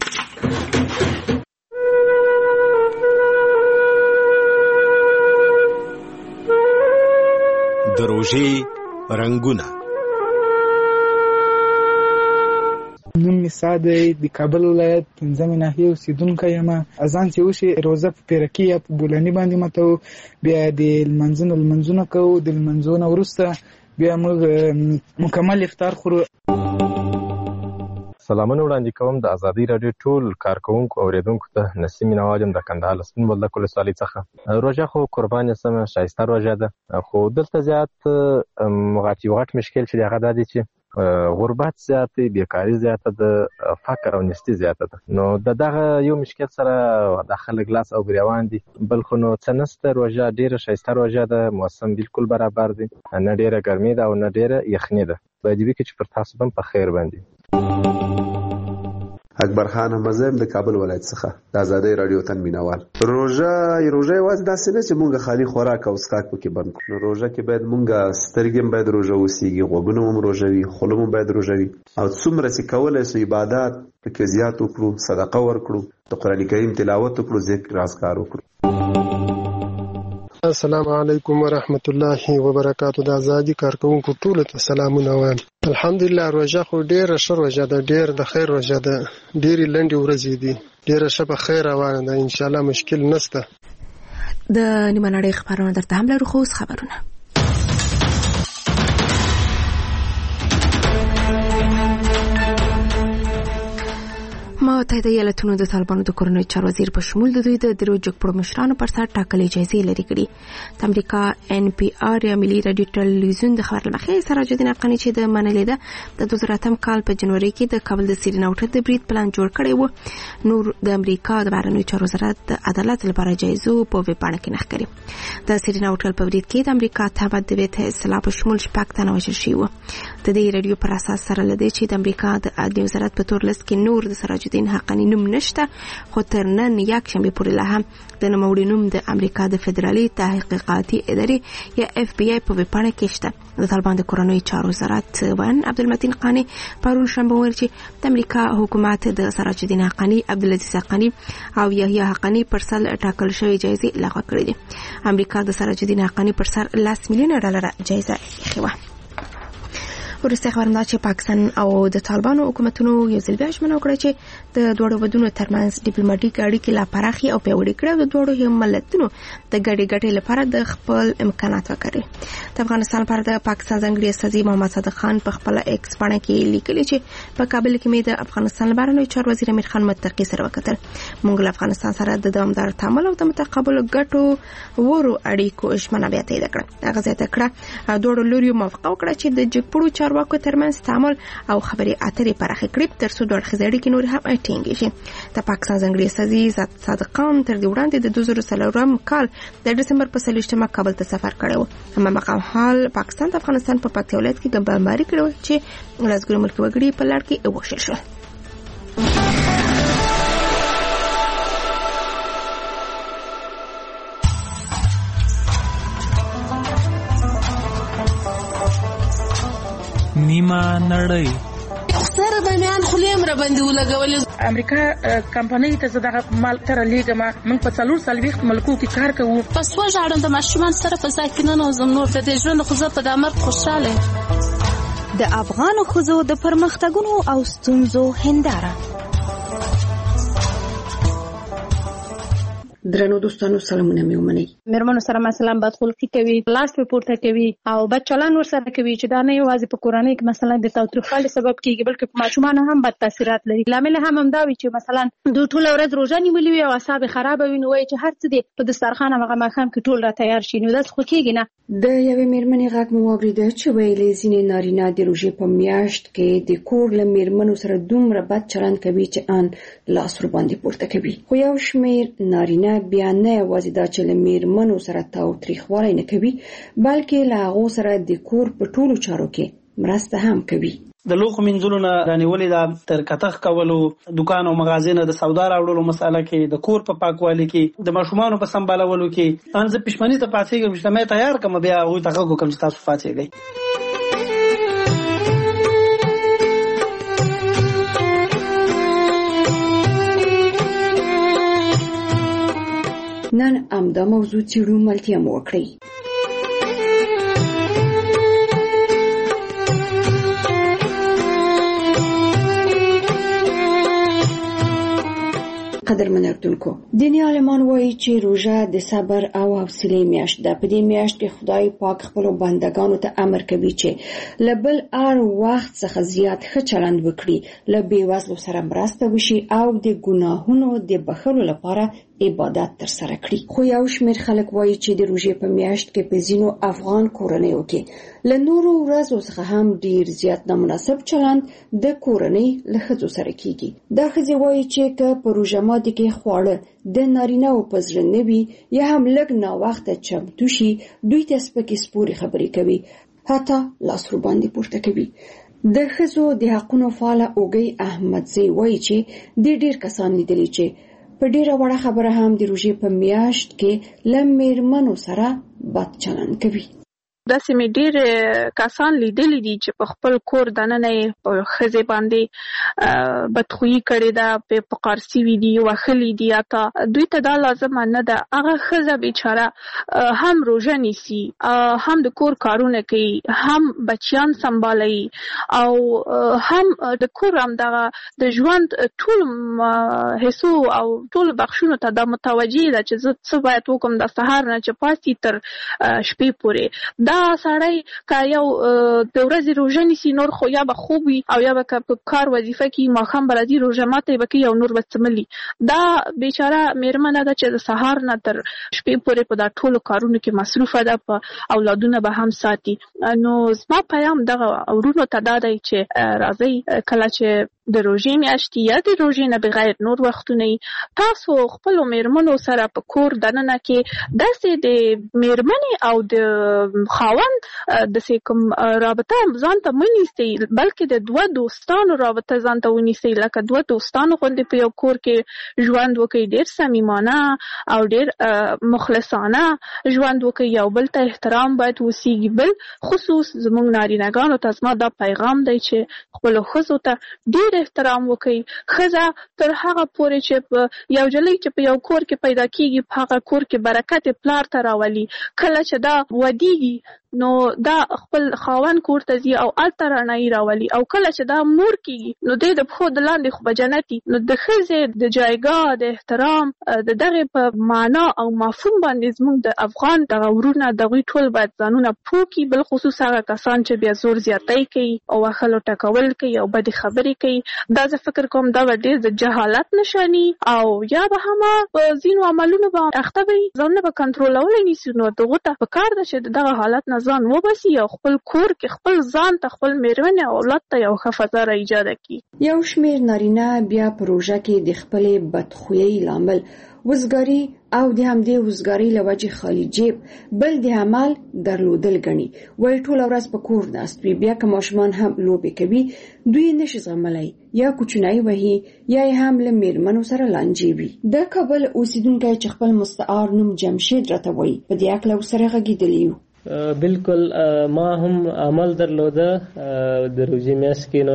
د روژې رنګونه نوم می ساده د کابل ولایت پنځمه ناحیه اوسیدونکی یم. اذان چې وشي روزه په پیرکی یا په بولانی باندې متو بیا د منځونو منځونه کوو، د منځونو وروسته بیا موږ مکمل افطار خورو. سلامونه وړاندې کوم د ازادي رادیو ټول کارکونکو اوریدونکو ته نسیم نواجم د کندهار سپین بولدک ولسوالۍ څخه. روژه خو قربان سم شایسته روژه ده، خو دلته زیات غټ غټ مشکل چې هغه د دې چې غربت زیات دی، بیکاری زیاته ده، فقر او نستی زیاته ده. نو د دغه یو مشکل سره د خلک لاس او ګریوان دي. بل خو نو څه نسته، روژه ډیره شایسته روژه ده، موسم بالکل برابر دی، نه ډیره ګرمي ده او نه ډیره یخني ده. باید وي چې پر تاسو هم په خیر باندې. اکبر خان همزم د کابل ولایت څخه د ازادي رادیو تن مینوال. روژه روژه واز داسې نه چې مونږه خالي خوراک او اسکاک پکې بند کړو. نو روژه کې باید مونږه سترګې باید روژه وسیږي، غوږونه هم روژه وي، خوله هم باید روژه وي، او څومره چې کولای شو عبادت پکې زیات وکړو، صدقه ورکړو، د قران کریم تلاوت وکړو، ذکر اذکار وکړو. السلام علیکم ورحمت الله وبرکاتہ. د ازادي کارکونکو ټول ته سلامونه وایم. الحمدلله روژه خو ډیره ښه روژه ده، ډیر د خیر روژه ده، ډیرې لنډې ورځې دي، ډیره ښه په خیر روانه ده، ان شاء الله مشکل نشته. د نیمه نړۍ خبرونه درته هم لرو، خو اوس خبرونه. متحده ایالاتونو د طالبانو د کورنۍ چارو وزیر په شمول د دوی د درو جګپړو مشرانو پر سر ټاکلې جایزې لري کړي. د امریکا ان پی آر یا ملي رادیو ټلویزیون د خبر لمخې سراج الدین حقانی چې د منلې ده د دوه زره اتم کال په جنوري کې د کابل د سیرینا هوټل د برید پلان جوړ کړی و. نور د امریکا د بهرنیو چارو وزارت د عدالت لپاره جایزو په ویبپاڼه کې نښ کړي. د سیرینا هوټل په برید کې د امریکا تابعیت د ویته اصلاح په شمول شپږ تنه وژل شوي وو. د دې رادیو پر اساس سره لدی چې د امریکا د عدلیې وزارت په تور لیست کې نور د سراج الدین حقانی نوم نشته، خو تر نن یک شنبه پورې لا هم د نوموړي نوم د امریکا د فدرالي تحقیقاتي ادارې یا اف بی آی په ویبپاڼه کې شته. د طالبان د کورنۍ چارو وزارت وان عبدالمتین قانی پرون شنبه ویل چې د امریکا حکومت د سراج الدین حقانی، عبدالعزیز حقانی او یحیی حقانی پر سر ټاکل شوی جایزې لغوه کړې دي. امریکا د سراج الدین حقانی پر سر لس میلیونه ډالر جایزه ایښې وه. ورسته خبرم دا چې پاکستان او د طالبانو حکومتونو یو ځل بیا ژمنه وکړه چې د دوړو ودونو ترمنځ ډیپلوماټیک اړیکې لا پراخي او پیاوړې کړي او د دوړو ملتونو د ګډې ګټې لپاره د خپل امکانات وکړي. د افغانستان لپاره د پاکستان ځانګړي استازي محمد صادق خان په خپل ایکس باندې کې لیکلي چې په کابل کې مې د افغانستان بهرنیو چارو وزیر امیر خان متقی سره وکتل. موږ له افغانستان سره د دوامدار تعامل او د متقابل ګټو ورو اړیکو ژمنه بیا تایید کړه. هغه زیاته کړه دوړو لوري موافقه وکړه چې د جګپړو چارواکو ترمنځ تعامل او خبرې اترې پراخې کړي تر څو د اړخیزې اړیکې نور هم ټینګې شي. د پاکستان ځانګړي استازي صادق خان تر دې وړاندې د دوه زره څلورم کال د ډسمبر په څلوېښتمه کابل ته سفر کړی و. هماغه حال پاکستان د افغانستان په پکتیا ولایت کې بمباري کړې وه چې لسګونه ملکي وګړي په لړ کې ووژل شول. نیمه نړۍ سره د میان خلیم را باندې ولګول. امریکا کمپنۍ ته زده مال تر لیګما موږ په څلور سلويخت ملکو کې کار کوو. پس وژاړم د ماشومان سره په ځای کې نه نوزم نور د دې ژوند خو زه په دامر خوشاله. د افغان ښځو د پرمختګونو او ستونزو هنداره. درنو دوستانو سلامونه مې ومنئ. مېرمنو سره مثلا بدخلقي کوي، لاس په پورته کوي او بد چلند ورسره کوي چې دا نه یوازې په کورنۍ کې مثلا د تاوتریخوالي سبب کیږي بلکې په ماشومانو هم بد تاثیرات لري. لامل هم همدا وي چې مثلا دوی ټول ورځ روزه نیولې وي او اعصاب خراب وي، نو وایي چې هر څه دي په دسترخوان هغه ماښام کې ټول را تیار شي، نو داس خو کیږي نه. د یوې مېرمنې غږ مو واورېده چې ویلې ځینې نارینه د روژې په میاشت کې د کور له مېرمنو سره دومره بد چلند کوي چې ان لاس ور باندې پورته کوي. خو یو شمېر نارینه بیا نه یوازې دا چې له مېرمنو سره تاوتریخوالی نه کوي بلکې له هغو سره د کور په ټولو چارو کې مرسته هم کوي. د لوښو مینځلو نه رانیولې ده، تر کتغ کولو، دکان او مغازې نه د سودا راوړلو مساله کې، د کور په پاکوالي کې، د ماشومانو په سمبالولو کې. ان زه پښمنۍ ته پاڅېږم چې مې تیار کړم بیا هغوی ته غږ وکړم چې تاسو پاڅېږئ. نن همدا موضوع څېړو، ملتیا مو وکړئ. قدرمن اردونکو دیني عالمان وایي چې روژه د صبر او حوصله میاشت ده. په دې میاشت کې خدای پاک خپل بندگانو ته امر کوي چې لبل ار وخت څخه زیات ښه چلند وکړي، له بیوزلو سره مرسته وشي او د ګناهونو د بخښلو لپاره عبادت تر سره کړي. خو یو شمېر خلک وایي چې د روژې په میاشت کې په ځینو افغان کورنیو کې له نورو ورځو څخه هم ډیر زیات نامناسب چلند د کورنۍ له ښځو سره کیږي. دا ښځې وایي چې که په روژه ماتي کې خواړه د نارینه‌و په زړه نه وي یا هم لږ ناوخته چمتو شي، دوی ته سپکې سپورې خبرې کوي، حتی لاس ورباندې پورته کوي. د ښځو د حقونو فعاله اوږۍ احمدزی وایي چې د ډیر کسان لیدلي چې په ډیره وړه خبره هم د روژې په میاشت کې له میرمنو سره بد چلند کوي. داسې مې ډېر کسان لیدلي دي چې په خپل کور دننه یې په ښځې باندې بدخویي کړې ده، په قار سوي دي، وهلي دي. حتی دوی ته دا لازمه نه ده. هغه ښځه بیچاره هم روژه نیسي، هم د کور کارونه کوي، هم بچیان سنبالوي او هم د کور همدغه د ژوند ټول حصو او ټول بخشونو ته دا متوجه ده چې زه څه باید وکړم د سهار نه چې پاسي تر شپې پورې. دا سړی که یو د ورځې روژه نیسي نور خو یا به خوب وي او یا به په کار وظیفه کې ماښام به راځي روژه ماتی به کوي او نور به څملي. دا بیچاره میرمنه ده چې د سهار نه تر شپې پورې په دا ټولو کارونو کې مصروفه ده، په اولادونه به هم ساتي. نو زما پیام دغه ورونو ته دا دی چې راځئ کله چې د روژې میاشتې یا د روژې نه بغیر نور وختونه تاسو خپلو میرمنو سره په کور دننه کې داسې د میرمنې او د خاوند داسې کوم رابطه ځان ته مه نیسئ، بلکې د دوه دوستانو رابطه ځان ته ونیسئ، لکه دوه دوستانو غوندې په یو کور کې ژوند وکړئ، ډېر صمیمانه او ډېر مخلصانه ژوند وکړئ، یو بل ته احترام باید وسیږي. بل خصوص زموږ نارینه‌ګانو ته زما دا پیغام دی چې خپلو ښځو ته ډېر احترام وکړي. ښځه تر هغه پورې چې په یو جلۍ چې په یو کور کې پیدا کیږي په هغه کور کې برکت پلار ته راولي. کله چې دا ودیږي نو دا خپل خاوند کور ته ځي او هلته رڼایي راولي، او کله چې دا مور کیږي نو دی د پښو د لاندې خو به جنتي. نو د ښځې د جایګاه د احترام د دغې په معنا او مفهوم باندې زموږ د افغان دغه ورونه دغوی ټول باید ځانونه پوه کړي، بالخصوص هغه کسان چې بیا زور زیاتی کوي او وهلو ټکول کوي او بدې خبرې کوي. دا زه فکر کوم دا به ډېر د جهالت نښاني او یا به هم په ځینو عملونو به اخته وي، ځانونه به کنټرولولی نیسي. نو دغو ته پکار ده چې دغه حالت نه ځان وباسي او خپل کور کې خپل ځان ته خپل میرمنې او اولاد ته یو ښه فضا را ایجاده کړي. یو شمېر نارینه بیا په روژه کې د خپلې بدخویۍ لامل وزګاري او د همدې وزګارۍ له وجې خالي جیب بل د عمل درلودل ګڼي. وایي ټوله ورځ په کور ناست وي، بیا که ماشومان هم لوبې کوي دوی نشي زغملی، یا کوچنی وهي یا یې هم له میرمنو سره لانجې وي. د کابل اوسیدونکی چې خپل مستعار نوم جمشید راته وایي په دې هکله ورسره غږېدلی یو. بالکل ما هم عمل درلوده د روژې میاشت کې،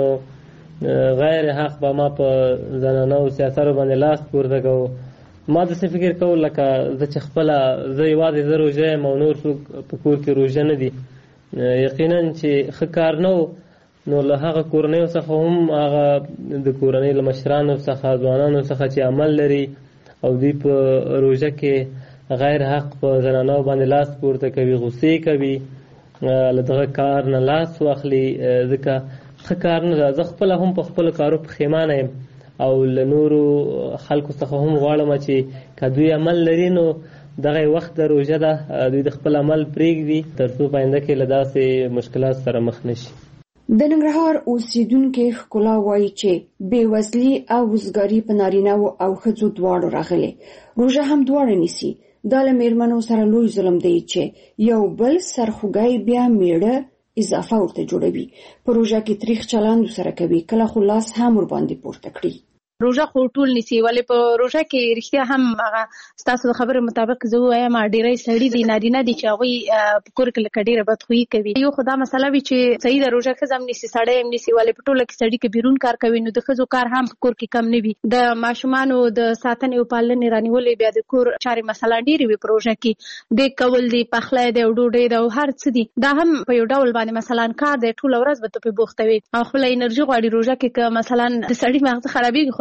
نو غیر حق به ما په زنانو سیاسرو باندې لاس پورته کوو. ما داسې فکر کوو لکه زه چې خپله زه یوازې زه روژه یم او نور څوک په کور کې روژه نه دي. یقینا چې ښه کار نه و، نو له هغه کورنیو څخه هم هغه د کورنۍ له مشرانو څخه ځوانانو څخه چې عمل لري او دوی په روژه کې غیر حق په زنانو باندې لاس پورته کوي، غصې کوي، له دغه کار نه لاس واخلي، ځکه ښه کار نه ده. زه خپله هم په خپلو کارو پښیمانه یم او له نورو خلکو څخه هم غواړم چې که دوی عمل لري نو دغه وخت د روژه ده دوی د خپل عمل پرېږدي تر څو په آینده کې له داسې مشکلات سره مخ نشي. د ننګرهار اوسیدونکي ښکلا وایي چې بېوزلي او وزګاري په نارینه‌و او ښځو دواړو راغلې. روژه هم دواړه نیسي. دا له میرمنو سره لوی ظلم دی چې یو بل سرخوږی بیا میړه اضافه ورته جوړوي، په روژه کې تریخ چلند سره کوي، کله خو لاس هم ور باندې پورته کړي. روژه خو ټول نیسي، ولې په روژه کې رښتیا هم هغه ستاسو د خبرې مطابق زه وایم ډېری سړي دي نارینه دي چې هغوی په کور کې لکه ډېره بدخویي کوي. یو خو دا مسله وي چې صحیح ده روژه ښځه هم نیسي سړی هم نیسي، ولې په ټوله کې سړي که بیرون کار کوي نو د ښځو کار هم په کور کې کم نه وي. د ماشومانو د ساتنې او پالنې رانیولې بیا د کور چارې مثلا ډېرې وي په روژه کې، د کول دي، پخلی دی او ډوډۍ ده او هر څه دي، دا هم په یو ډول باندې مثلا کار دی، ټوله ورځ به ته پرې بوخته وي او خپله انرژي غواړي. روژه کې که مثلا د سړي مغزه خرابېږي خو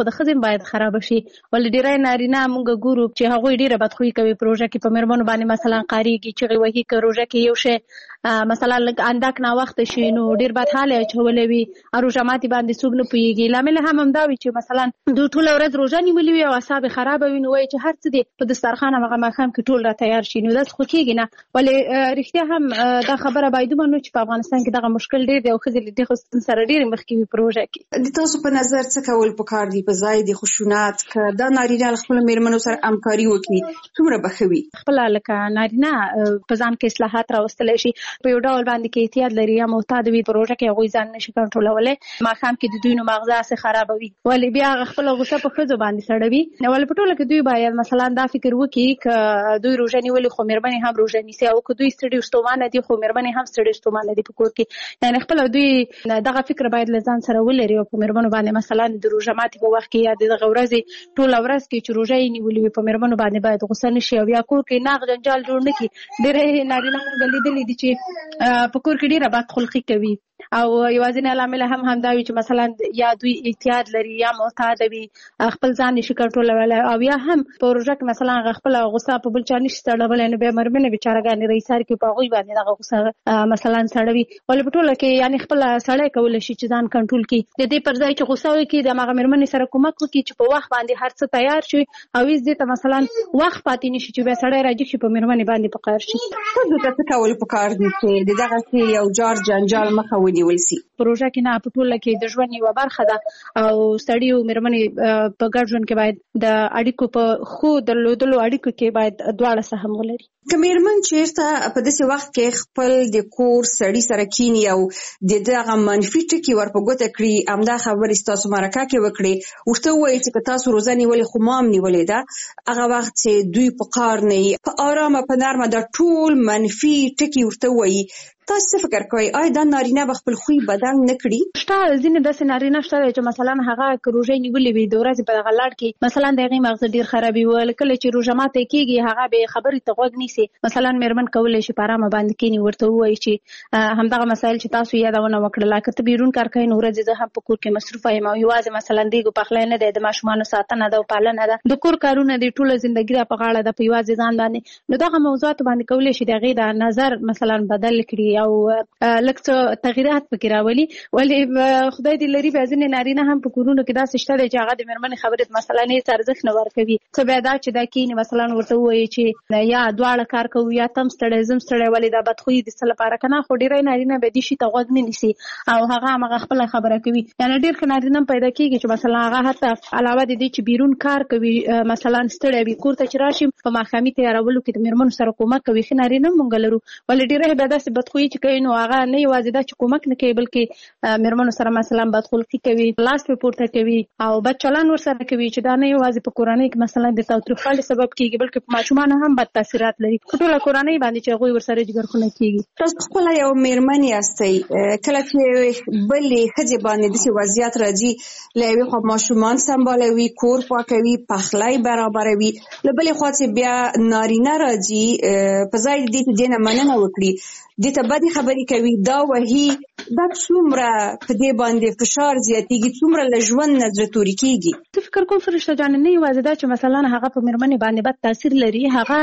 خو د ښځې باید خراب شي. ولې ډېری نارینه موږ ګورو چې هغوی ډېره بدخویي کوي پروژه کې په مېرمنو باندې مثلا قاریږي چغې وهي که روژه کې یو شی مثلا لږ اندک ناوخته شي نو ډېر بد حاله اچولی وي روژه ماتې باندې څوک نه پوهېږي. لامل هم همدا وي چې مثلا دوی ټوله ورځ روژه نیولې وي او اعصاب یې خرابه وي نو وایي چې هر څه دی په دسترخوان همغه ماښام کې ټول را تیار شي. نو داسې خو کېږي نه. ولې رښتیا هم دا خبره باید ومنو چې په افغانستان کې دغه مشکل ډېر دی او ښځې له دې سره ډېرې مخکې وي پروژه کې. د تاسو په نظر څه کول پکار دي په ځای د خشونت که دا نارینه له خپلو مېرمنو سره همکاري وکړي څومره به ښه وي؟ خپله لکه نارینه په ځان کې اصلاحات راوستلی شي په یو ډول باندې کې احتیاط لري یا محتاط وي پروژه کې هغوی ځان نشي کنټرولولی ماښام کې د دوی نو ماغزه هسې خرابه وي ولې بیا هغه خپله غوسه په ښځو باندې سړوي. ولې په ټوله کې دوی باید مثلا دا فکر وکړي که دوی روژه نیولې خو مېرمنې هم روژه نیسي او که دوی ستړي ستومانه دي خو مېرمنې هم ستړي ستومانه دي په کور کې. یعنې خپله دوی دغه فکر باید له ځان سره ولري او په مېرمنو باندې مثلا د روژه ماتې په وخت کې یا د دغه ورځې ټوله ورځ کې چې روژه یې نیولې وي په مېرمنو باندې باید غوسه نه شي او بیا کور کې ناغ جنجال جوړ نه کړي. ډېری نارینه موږ لیدلي دي چې په کور کې ډېره بدخلقي کوي او یوازینی لامل هم همدا وي چې مثلا یا دوی احتیاط لري یا محتاط وي خپل ځان نشي کنټرولولی او یا هم په روژه کې مثلا خپله غوسه په بل چا نشي سړولی نو بیا مېرمنې بېچارهګانې رئیسار کې په هغوی باندې دغه غوسه مثلا سړوي. ولې په ټوله کې یعنې خپله سړی کولی شي چې ځان کنټرول کړي د دې پر ځای چې غوسه وکړي د هماغه مېرمنې سره کومک وکړي چې په وخت باندې هر څه تیار شي او هېڅ دې ته مثلا وخت پاتې نه شي چې بیا سړی راجګ شي په مېرمنې باندې په قهر شي. ښځو ته څه کول پکار دي چې د دغسې یو جار جنجال مخه ونیول سي؟ پروژه کې نه په ټوله کې د ژوند یوه برخه ده او سړي او مېرمنې په ګډ ژوند کې باید د اړیکو په ښو درلودلو اړیکو کې باید دواړه سهم ولري. که مېرمن چېرته په داسې وخت کې خپل د کور سړي سره کیني او د دغه منفي ټکي ور په ګوته کړي همدا خبرې ستاسو مرکه کې وکړي ورته ووایي چې که تاسو روژه نیولې خو ما هم نیولې ده هغه وخت چې دوی په قهر نه وي په ارامه په نرمه دا ټول منفي ټکي ورته ووایي تاسو څه فکر کوئ آیا دا نارینه به خپل خوی بدل نه کړي؟ شته ځینې داسې نارینه شته دی چې مثلا هغه که روژه نیولې وي د ورځې په دغه لړ کې مثلا د هغې مغزه ډېر خرابي وي کله چې روژه ماتی کېږي هغه بې خبرې ته غوږ نیسي. مثلا مېرمن کولی شي په ارامه باندې کښېني ورته ووایي چې همدغه مسایل چې تاسو یادونه وکړله که ته بیرون کار کوئ نو ورځې زه هم په کور کې مصروفه یم او یوازې مثلا دیګو پخلی نه دی د ماشومانو ساتنه ده او پالنه ده د کور کارونه دي ټوله زندګي را په غاړه ده په یوازې ځان باندې نو دغه موضوعاتو باندې کولی شي د هغې د نظر مثلا بدل کړي او لږ څه تغییرات پکې راولي. ولې خدای دې لري بیا ځینې نارینه هم په کورونو کې داسې شته دی چې هغه د مېرمنې خبرې مثلا هېڅ ارزښت نه ورکوي څه بیا دا چې دا کښېني مثلا ورته ووایي چې یا دواړه کار کوو یا ته هم ستړی زه هم ستړی ولې دا بدخویي د څه لپاره که نه خو ډېری نارینه بیا دې شي ته غوږ نه نیسي او هغه همغه خپله خبره کوي. یعنې ډېر ښه نارینه هم پیدا کېږي چې مثلا هغه حتی علاوه د دې چې بیرون کار کوي مثلا ستړی وي کور ته چې راشي په ماښامي تیارولو کې د مېرمنو سره کومک کوي ښه نارینه هم موږ لرو. ولې ډېری بیا داسې بدخویي چې کوي نو هغه نه یوازې دا چې کومک نه کوي بلکې مېرمنو سره مثلا بدخلقي کوي لاس پې پورته کوي او بد چلند ورسره کوي چې دا نه یوازې په کورنۍ کې مثلا د تاوتریخوالي سبب کېږي بلکې په ماشومانو هم بد تاثیرات لري په ټوله کورنۍ باندې چې هغوی ورسره جګرخونه کېږي. تاسو خپله یو مېرمن یاستئ کله چې بلې ښځې باندې داسې وضعیت راځي له یوې خوا ماشومان سمبالوي کور پاکوي پخلی برابروي له بلې خوا چې بیا نارینه راځي په ځای دې چې دې نه مننه وکړي دې ته بدې خبرې کوي دا وهي دا څومره په دې باندې فشار زیاتېږي څومره له ژوند نه زړه توري کېږي؟ زه فکر کوم فرشته جانې نه یوازې دا چې مثلا هغه په مېرمنې باندې بد تاثیر لري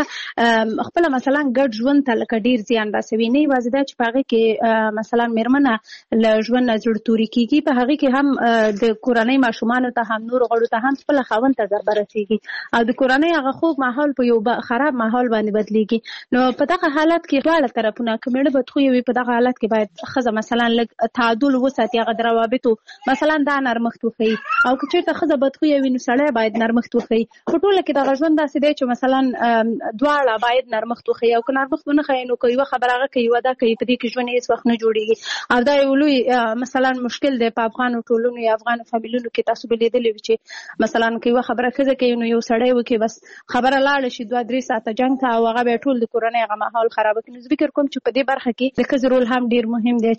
هغه خپله مثلا ګډ ژوند ته لکه ډېر زیان رسوي نه یوازې دا چې په هغې کې مثلا مېرمنه له ژوند نه زړه توري کېږي په هغې کې هم د کورنۍ ماشومانو ته هم نورو غړو ته هم خپله خاوند ته ضربه رسېږي او د کورنۍ هغه خوږ ماحول په یو خراب ماحول باندې بدلېږي. نو په دغه حالت کې دواړه طرفونه که مېړه بدخویه وي په دغه حالت کې باید ښځه مثلا لږ تعادل وساتي هغه د روابطو مثلا دا نرمښت وښیي او که چېرته ښځه بدخویه وي نو سړی باید نرمښت وښیي. په ټوله کې دغه ژوند داسې دی چې مثلا دواړه باید نرمښت وښیي او که نرمښت ونه ښیي نو که یوه خبره هغه کوي یوه دا کوي په دې کې ژوند هېڅ وخت نه جوړېږي او دا یو لوی مثلا مشکل دی په افغانو ټولنو یا افغانو فامیلونو کې تاسو به لیدلی وي چې مثلا که یوه خبره ښځه کوي نو یو سړی وکړي بس خبره لاړه شي دوه درې ساعته جنګ ته او هغه بیا ټول د کورنۍ هغه ماحول خرابه کړي. نو زه فکر کوم چې په دې برخه کې د ښځې رول هم ډېر مهم دی چې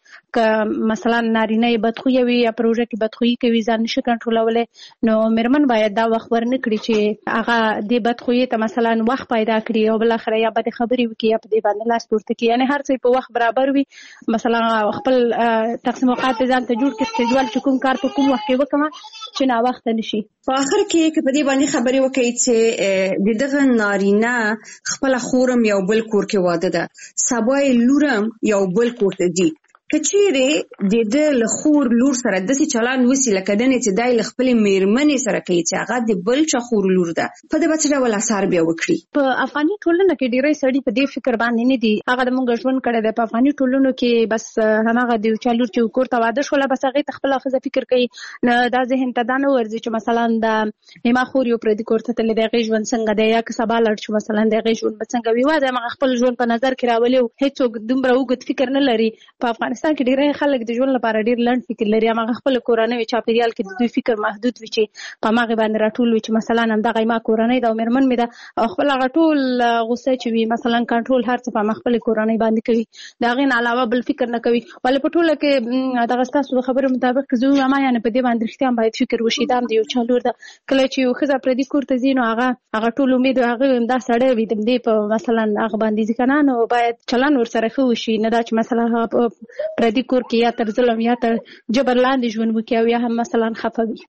ک مثلا نارینه بدخویه وي یا پروژه کې بدخویي کوي ځان نشي کنټرولولای نو میرمن باید دا وخت ورنکړي چې هغه د بدخویي ته مثلا وخت پیدا کړي او بل اخر یا بد خبري وکړي یا په دې باندې لاس پورته کړي یعنی هر څه په وخت برابر وي مثلا خپل تقسیم اوقات ځان ته جوړ کړي چې چې کوم کار په کوم وخت کې وکړم چې نا وخت نشي. په اخر کې کې په دې باندې خبرې وکړي چې د دغه نارینه خپل خورم یو بل کور کې واده ده سبا لورم یو بل کور ته دی کچېره د دې لخور لور سره د سې چلان وسی لکه دنه چې دای ل خپل میرمنې سره کوي چې هغه د بل چا خور لور ده په دې بچره ولا سار بیا وکړي. په افغاني ټولنه کې ډیری سړي په دې فکر باندې نه دي هغه د مونږ ژوند کړي د په افغاني ټولنو کې بس هغه د چا لور چې کور ته واده شول بس هغه خپل خزه فکر کوي نه دا ذهن ته دا نه ورځي چې مثلا د نیمه خور یو پر دې کور ته تل د غي ژوند څنګه دی یا که سبا لړ شو مثلا د غي ژوند څنګه وي واده مغه خپل ژوند په نظر کې راولي هیڅ دومره وګت فکر نه لري. په افغانستان کې ډیری خلک د ژوند لپاره ډیر لنډ فکر لري هغه خپل کورنۍ چاپیریال کې د دوی فکر محدود وي چې په ماغه باندې راټول وي چې مثلا هم دغه ما کورنۍ د عمرمن مې د خپل غټول غوسه چې وي مثلا کنټرول هر څه په خپل کورنۍ باندې کوي دا غین علاوه بل فکر نه کوي ول په ټوله کې دغه ستاسو خبرو مطابق زه ما یعنی په دې باندې رښتیا باید فکر وشي دا د یو چالور د کله چې یو خزه پر دې کور ته زینو هغه هغه ټول امید هغه دا سړی وي د دې په مثلا هغه باندې ځکه نو باید چلن ور سره خو شي نه دا چې مثلا پر دې کور کې یا تر ظلم یا تر جبر لاندې ژوند وکړي او یا هم مثلا خفه وي.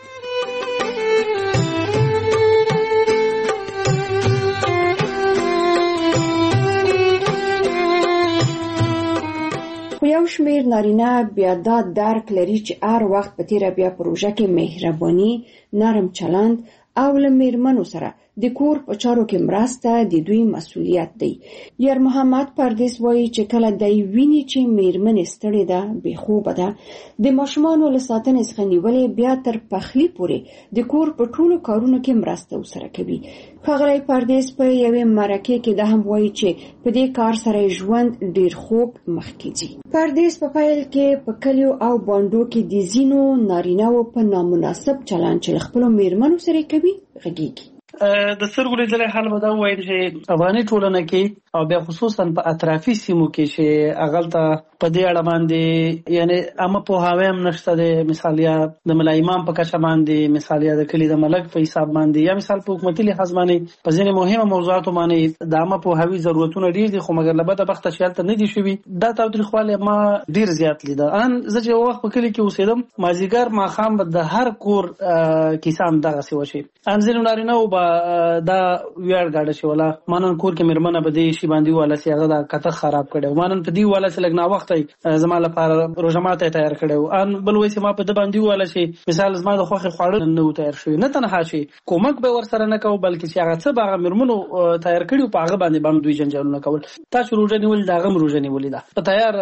خو یو شمیر نارینه بیا دا درک لري چې هر وخت په تیره بیا پروژه کې مهرباني نرم چلند او له میرمنو سره د کور په چارو کې مرسته د دوی مسؤلیت دی. یار محمد پردیس وایي چې کله د ویني چې میرمنې ستړي ده بې خوبه ده د ماشومانو له ساتنې څخه نیولې بیا تر پخلي پورې د کور په ټولو کارونو کې مرسته وسره کوي. ښاغلی پردیس په یوې مرکې کې دا هم وایي چې په دې کار سره ژوند ډیر خوږ مخکې ځي. پردیس په پیل کې په کلیو او بانډو کې د ځینو نارینه‌و په نامناسب چلند چې خپلو میرمنو سره کوي غږیږي. د سترګو لیدلې حال به دا ووایم چې افغاني ټولنه کې او بیا خصوصا په اطرافي سیمو کې چې هغلته په دې اړه باندې یعنی عامه پوهاوی هم نشته د مثال یا د ملا امام په کچه باندې مثال یا د کلي د ملک په حساب باندې یا مثال په حکومتي لحاظ باندې په ځینې مهمه موضوعاتو باندې د عامه پوهاوی ضرورتونه ډیر دي خو مګر له بده بخته چې هلته نه دي شوي دا تاوتریخوالی ما ډیر زیات لیده. ان زه چې وخت په کلي کې اوسېدم مازدیګر ماښام به د هر کور کیسه هم دغسې وشي. ان ځینې نارینهو به دا ویاړ ګاډه چې ولا مانن کور کې میرمنه به دې شي باندې والا سي هغه دا کته خراب کړي مانن په دې والا سي لګنا وخت زما لپاره روزه ماته تیار کړي ان بل وایي ما په د باندې والا شي مثال زما د خوخه خواړه نه تیار شوی نه تنها شي کومک به ور سره نه کو بلکې چې هغه څه باغ میرمنو تیار کړي په هغه باندې باندې دوی جنجالونه کول تاسو روزه نیول دا غم روزه نیول دا په تیار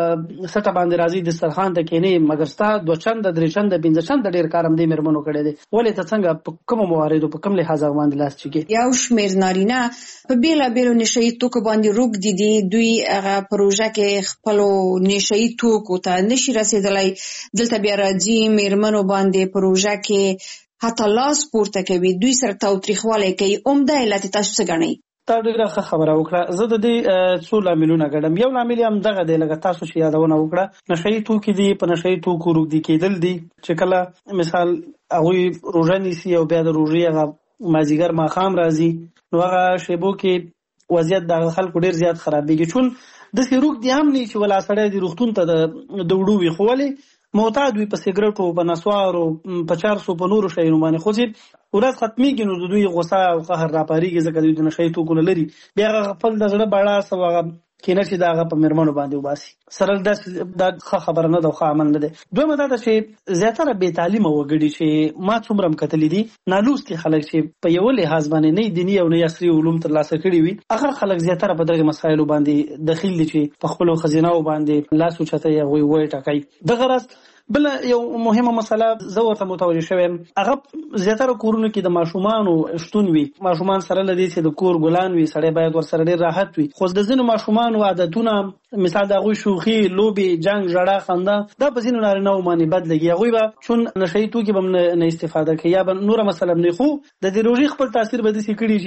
سټه باندې راځي د سرخان ته کېنی مګر ستا دوه چند درې چند پنځه چند ډیر کارم دې میرمنو کړي دي ولې ته څنګه په کوم مواردو په کوم لحاظ باندې لاس چګي. یو شمیر نارینه په بیلا بیلو نشئی توکو باندې روک دي دي دوی هغه پروژه کې خپل نشئی توکو ته نشي رسیدلای دلته بیا راځي میرمنو باندې پروژه کې حتی لاس پورته کوي دوی سره تاوتریخوالی کوي عمده علت تاسو څه ګڼئ؟ تا ډیره ښه خبره وکړه. زه د دې څو لاملونه ګڼم. یو لامل هم دغه دی لکه تاسو چې یادونه وکړه نشئی توکي دي په نشئی توکو روږدي کېدل دي چې کله مثال هغوی روژه نیسي او بیا د روژې هغه مازدیګر ماښام راځي نو هغه شیبو کې وضعیت د خلکو ډیر زیات خرابېږي چون داسې روږ دي هم نه چې ولا سړی د روغتون ته د وړو وي خو ولې معتاد وي په سګرټو په نسوارو په چارسو په نورو شیانو باندې خو چې ورځ ختمېږي نو د دوی غوسه او قهر راپارېږي ځکه دوی د نشۍ توکو نه لري بیا هغه خپل د زړه بړاس او هغه کینه چې د هغه په میرمنو باندې وباسي سره دا ښه خبره نه ده ښه عمل نه دی. دویمه دا ده چې زیاتره بې تعلیمه وګړي چې ما څومره هم کتلي دي نالوستي خلک چې په یوه لحاظ باندې نه دیني او نه عصري علوم ترلاسه کړي وي هغه خلک زیاتره په دغه مسایلو باندې دخیل دي چې په خپلو خزینهو باندې لاس اوچتوي هغوی وایي ټاکئ. دغه راز بل یو مهمه مسله زه ورته متوجه شوم هغه زیاتره کورونو کې د ماشومانو شتون وي ماشومان سره لدی چې د کور ګلان وي سړی باید ور سره ډیر راحت وي خو د ځینو ماشومانو عادتونه مثال د هغوی شوخي لوبې جنګ ژړا خندا دا په ځینو نارینهو باندې بد لګي هغوی به چون نشئی توکي به هم نه استفاده کوي یا به نوره مسله نه خو د دې روژې خپل تاثیر به داسې کړي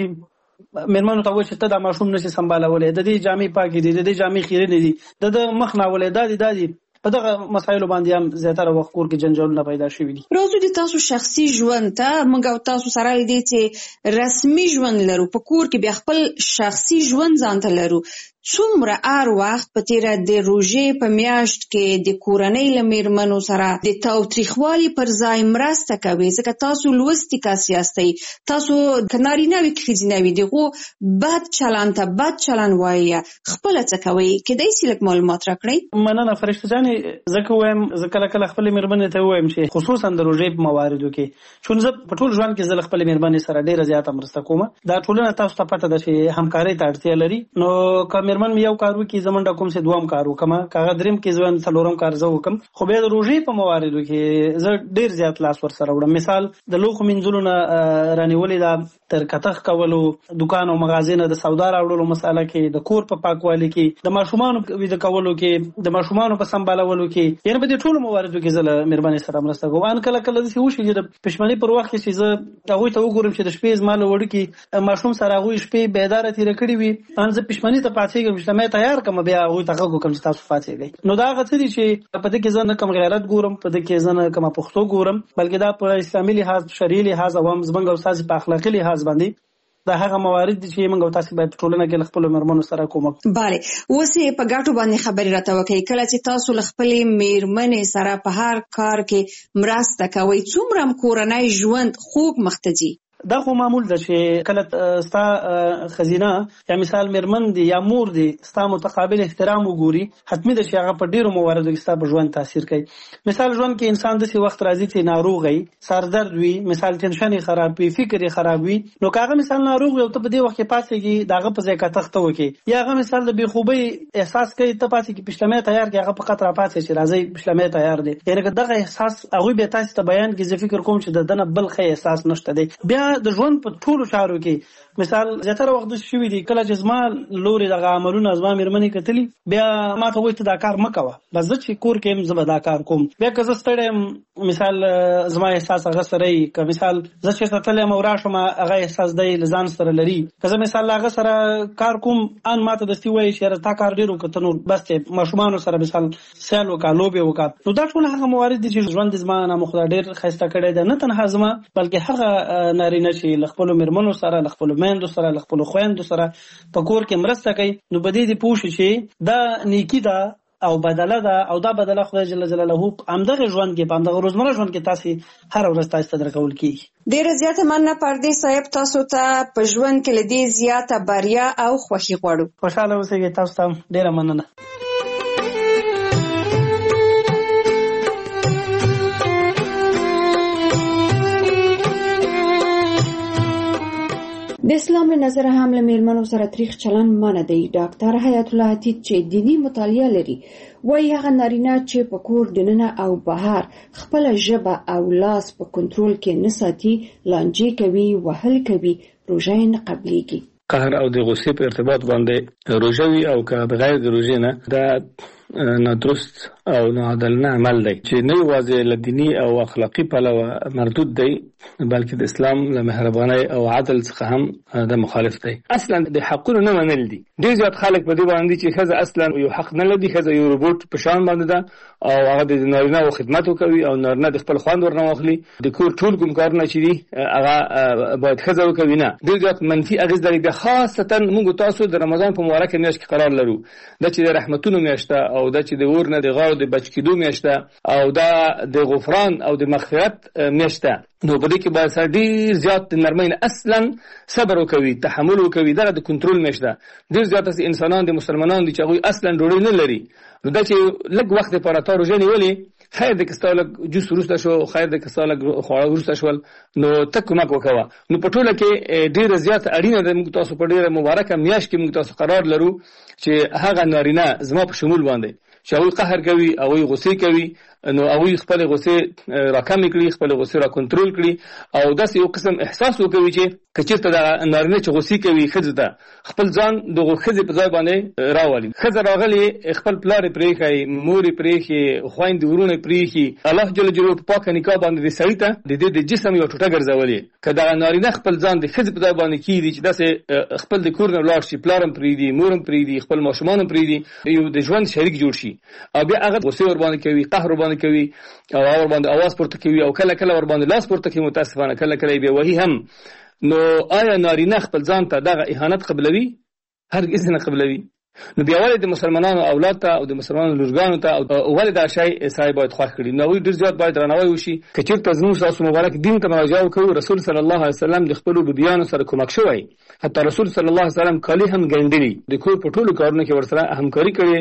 چې میرمنو ته وایي چې ته دا ماشوم نشي سمبالولی د دې جامې پاکې دي د دې جامې خیرنې دي د د مخ ناولې دا دي دا دي په دغه مسایلو باندې هم زیاتره وخت کور کې جنجالونه پیدا شوي دي. راځو د تاسو شخصي ژوند ته. موږ او تاسو سره دې چې رسمي ژوند لرو په کور کې بیا خپل شخصي ژوند ځان ته لرو. څومره هر وخت په تیره د روژې په میاشت کې د کورنۍ له میرمنو سره د تاوتریخوالي پر ځای مرسته کوي؟ ځکه تاسو لوستي کس یاستئ، تاسو که نارینه وي که ښځینه وي دغو بد چلند ته بد چلند وایي، خپله څه کوئ؟ کیدای شي لږ معلومات راکړئ. مننه فرشته جانې. زه که وایم زه کله کله خپلې میرمنې ته ووایم چې خصوصا د روژې په مواردو کې، چون زه په ټول ژوند کې زه له خپلې میرمنې سره ډېره زیاته مرسته کوم. دا ټولنه تاسو ته پته ده چې همکارۍ ته اړتیا لري. نو که میرمن مې یو کار وکړي زه منډه کوم چې دوم کار وکړم، که هغه درېیم کې زه څلورم کار زه وکړم. خو بیا د روژې په مواردو کې زه ډېر زیات لاس ورسره وړم. مثال د لوښو مینځلو نه رانیولې ده، تر کتغ کولو، دکان او مغازې نه د سودا راوړلو مساله کې، د کور په پاکوالي کې، د ماشومانو ویده کولو کې، د ماشومانو په سمبالولو کې، یعنې په دې ټولو مواردو کې زه له میرمنې سره مرسته کوم. ان کله کله داسې وشي چې د پښمنۍ پر وخت کې چې زه هغوی ته وګورم چې د شپې زما له وړوکي ماشوم سره هغوی شپې بیداره تېره کړې وي، ان زه پښمنۍ ته پاڅېږم چې مې تیار کړم، بیا هغوی ته غږ وکړم چې تاسو پاڅېږئ. نو دا هغه څه دي چې په دې کې زه نه کوم غیرت ګورم، په دې کې زه نه کومه پښتو ګورم، بلکې دا په اسلامي لحاظ، شرعي لحاظ او هم زموږ او ستاسې په اخلاقي لحاظ باندې دا هغه موارد دي چې موږ او تاسو باید ټولنه کې له خپلو میرمنو سره کوم. بله، اوس یې په ګټو باندې خبرې راته وکړئ. کله چې تاسو له خپلې میرمنې سره په هر کار کې مرسته کوئ، څومره کورنی ژوند خوږ مخ ته ځي؟ دا خو معمول ده چې کله ستا خزینه یا مثال میرمن دی یا مور دی ستا متقابل احترام وګوري، حتمی ده چې هغه په ډیرو مواردو کې ستا په ژوند تاثیر کوي. مثال ژوند کې انسان داسې وخت راځي چې ناروغ وي، سردرد وي، مثال ټینشن یې خراب وي، فکر یې خراب وي، نو که هغه مثال ناروغ وي او ته په دې وخت کې پاڅېږي د هغه په ځای که تخته وکړي، یا هغه مثال د بېخوبۍ احساس کوي، ته پاڅېږي پشلمۍ تیار کړي، هغه فقط راپاڅي چې راځئ پشلمۍ تیار دی، یعنې که دغه احساس هغوی بیا تاسې ته بیان کړي، زه فکر کوم چې د ده نه بل ښه احساس نشته دی. بیا د ژوند په ټولو چارو کې مثال زیاتره وخت داسې شوي دي کله چې زما لورې دغه عملونه زما میرمنې کتلي، بیا ما ته وایي ته دا کار مه کوه، بس زه چې کور کې یم زه به دا کار کوم. بیا که زه ستړی یم، مثال زما احساس هغه سره وي، که مثال زه چېرته تللی یم او راشم هغه احساس دی له ځان سره لري، که زه مثال له هغه سره کار کوم ان ما ته دستي وایي چې یاره تا کار ډېر وکړه، ته نور بس دی ماشومانو سره مثال سیال وکړه، لوبې وکړه. نو دا ټول هغه موارد دي چې ژوند زما نامه خدای ډېر ښایسته کړی دی، نه تنها زما بلکې هغه نارینه چې له خپلو میرمنو سره، له خپلو میندو سره، له خپلو خویندو سره په کور کې مرسته کوي. نو په دې دې پوه شي چې دا نیکي ده او بدله ده، او دا بدله خدای جل جلاله همدغه ژوند کې، په همدغه روزمره ژوند کې تاسې هره ورځ تاسې ته درکول کېږي. ډېره زیاته مننه پردیس صاحب، تاسو ته په ژوند کې له دې زیاته بریا او خوښي غواړو. خوشحاله اوسئ. تاسو ته ډېره مننه. د اسلام له نظره هم له میرمنو سره تریخ چلند منع دی. ډاکټر حیات الله عتیق چې دینی مطالعه لري وایي هغه نارینه چې په کور دننه او بهر خپل ژبه او لاس په کنټرول کې نه ساتي، لانجې کوي، وهل کوي، روژه یې نه قبلېږي. قهر او د غصې په ارتباط باندې روژه وي او که بغیر د روژې نه، دا نادرست او ناعادلانه عمل دی چې نه یوازې له دیني او اخلاقي پلوه مردود دی، بلکې د اسلام له مهربانۍ او عدل څخه هم د مخالف دی. اصلا د حقونو نه منل دي. ډېر زیات خلک په دې باندې چې ښځه اصلا یو حق نه لري، ښځه یو روبوټ په شان باندې ده او هغه د نارینه و خدمت وکوي او نارینه د خپل خوند ورنه واخلي، د کور ټول کوم کارونه چې دي هغه باید ښځه وکوي. نه، ډېر زیات منفي اغېز لري. بیا خاصتا موږ تاسو د رمضان په مبارکه میاشت کې قرار لرو، دا چې د رحمتونو میاشت ده او دا چې د اور نه د غاړو د بچ کېدو میاشت ده او دا د غفران او د مغفرت میاشت ده. نو په دې کې باید سره ډېر زیات د نرمۍ نه اصلا صبر وکوي، تحمل وکوي. دغه د کنټرول میاشت ده. ډېر زیات داسې انسانان د مسلمانان دي چې هغوی اصلا ډوډۍ نه لري، نو دا چې لږ وخت دپاره تا روژه نیولې، خیر دی که ستا لږ جوس وروسته شو، خیر دی که ستا لږ خواړه وروسته شول، نو ته کومک وکوه. نو په ټوله کې ډېره زیاته اړینه ده، موږ تاسو په ډېره مبارکه میاشت کې موږ تاسو قرار لرو چې هغه نارینه زما په شمول باندې چې هغوی قهر کوي، هغوی غصې کوي، نو هغه خپل غوسه راکم کړي خپل غوسه را کنټرول کړي او داسې یو قسم احساس وکوي چې کچېرته د نارینه چې غوسه کوي خځه ته خپل ځان دغه خځه په ځای باندې راوالي خځه راغلي خپل پلار پرېخي مور پرېخي خويند ورونه پرېخي الله جل جلاله په پاک نکاح باندې د سړی ته د دې د جسم یو ټوټه ګرځولي کله نارینه خپل ځان د خځه په ځای باندې کیږي چې داسې خپل د کور نه لاړ شي پلارم پرېدي مورم پرېدي خپل ماشومان پرېدي یو د ژوند شریک جوړ شي او بیا هغه غوسه ور باندې کوي قهر باندې کوي او اور باندې आवाज پورته کوي او کله کله ور باندې لاس پورته کوي متاسفانه کله کله به وਹੀ هم نو آیا نارینه خپل ځان ته دغه اهانت قبلوي هرگز نه قبلوي نو بیا ولې د مسلمانانو اولاد ته او د مسلمانانو لورګانو ته او ولې دا شی صاحب باید خوښ کړي نو ډیر زیات باید رانوي وشي کچېرته زموږ تاسو مبارک دین ته راځو کوو رسول صلی الله علیه وسلم د خپل بډیانو سره کومک شوی حتی رسول صلی الله علیه وسلم کلی هم ګندلی د کور په ټولو کارونو کې ورسره همکاري کړې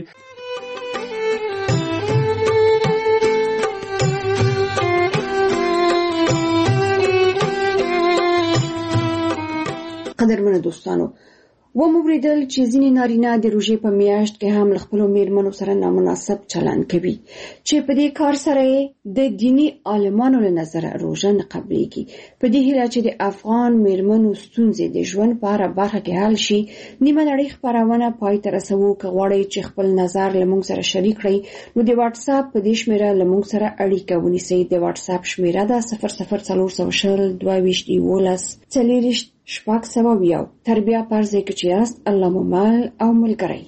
قدرمنو دوستانو و موریدل چې ځینې نارینه د روژې په میاشت کې هم خپل میرمنو سره نامناسب چلند کوي چې په دې کار سره د دینی عالمانو له نظره روژه نه قبليږي په دې هیله چې د افغان میرمنو ستونزې د ژوند په اړه برخه کې حل شي نیمه نړۍ خبرونه پای ته رسوو که غواړئ چې خپل نظر له موږ سره شریک کړئ نو د واتس اپ په دې شمیره له موږ سره اړیکه ونیسئ د واتس اپ شمیره ده صفر صفر څلور سوه شل دوه ویشت یولس څلېرویشت شپږ سوه یو تر بیا پر ځای کې چې یاست الله مو مل او ملګری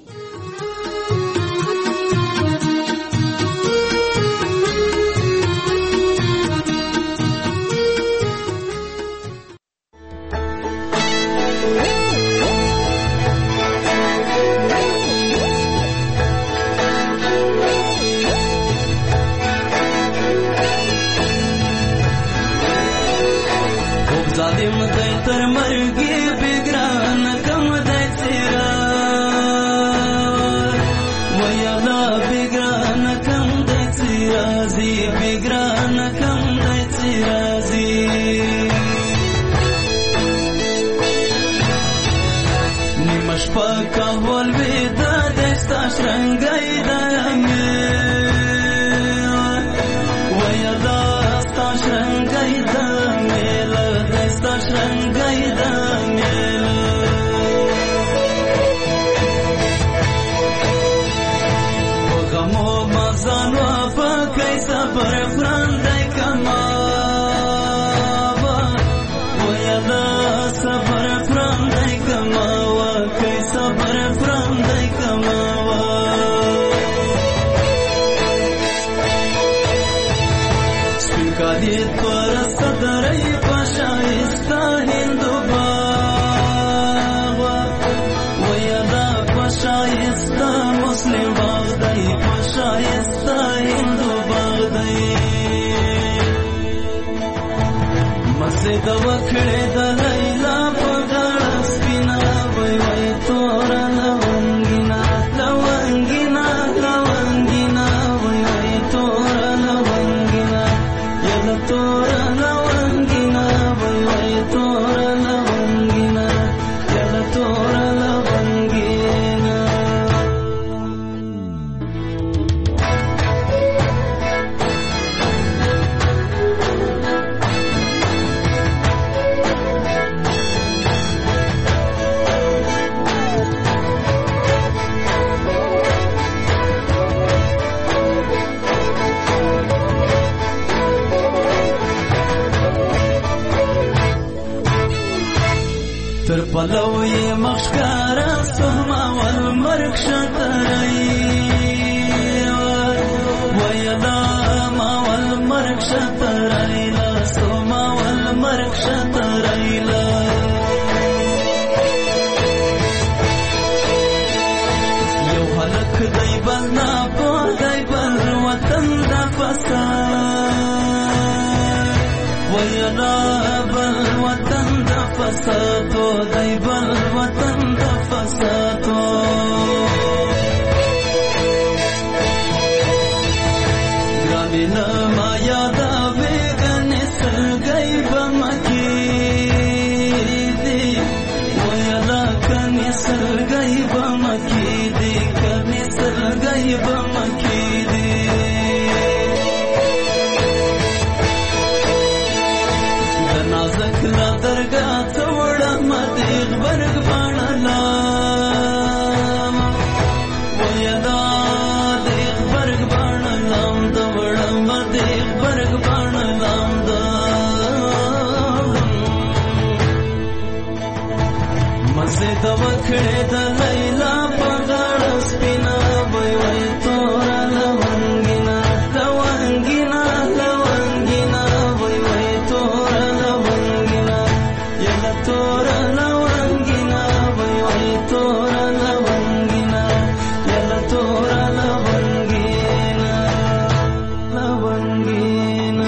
ویدا دیخ برگ بان لام دوڑم دیخ برگ بان لام دوڑم مزه د وکړې د لیلا په غاړه سپینا وای وای تورا لونګینا لونګینا لونګینا وای وای تورا لونګینا یلا تورا لونګینا وای وای تورا لونګینا یلا تورا لونګینا لونګینا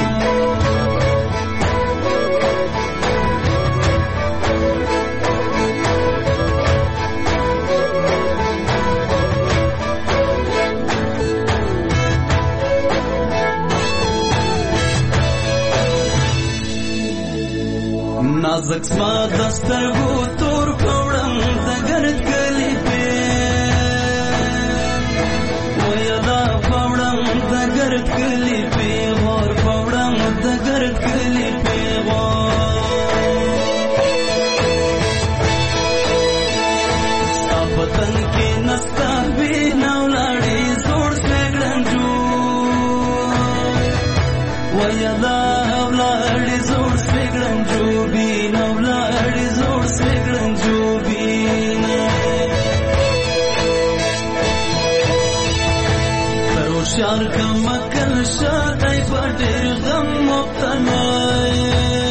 نازک سما دسترګو تور پوړم د ګرد کلی په ویلا پوړم د ګرد کلی په ور پوړم د ګرد کلی په ستاپتن کې نستا وی نو لاړې زوړ سګړنجو ویلا لاړې زوړ سګړنجو بینو لاړې زوړ سګړنجو بینه تروشار کمکل شادای په ډېر غم مبتلا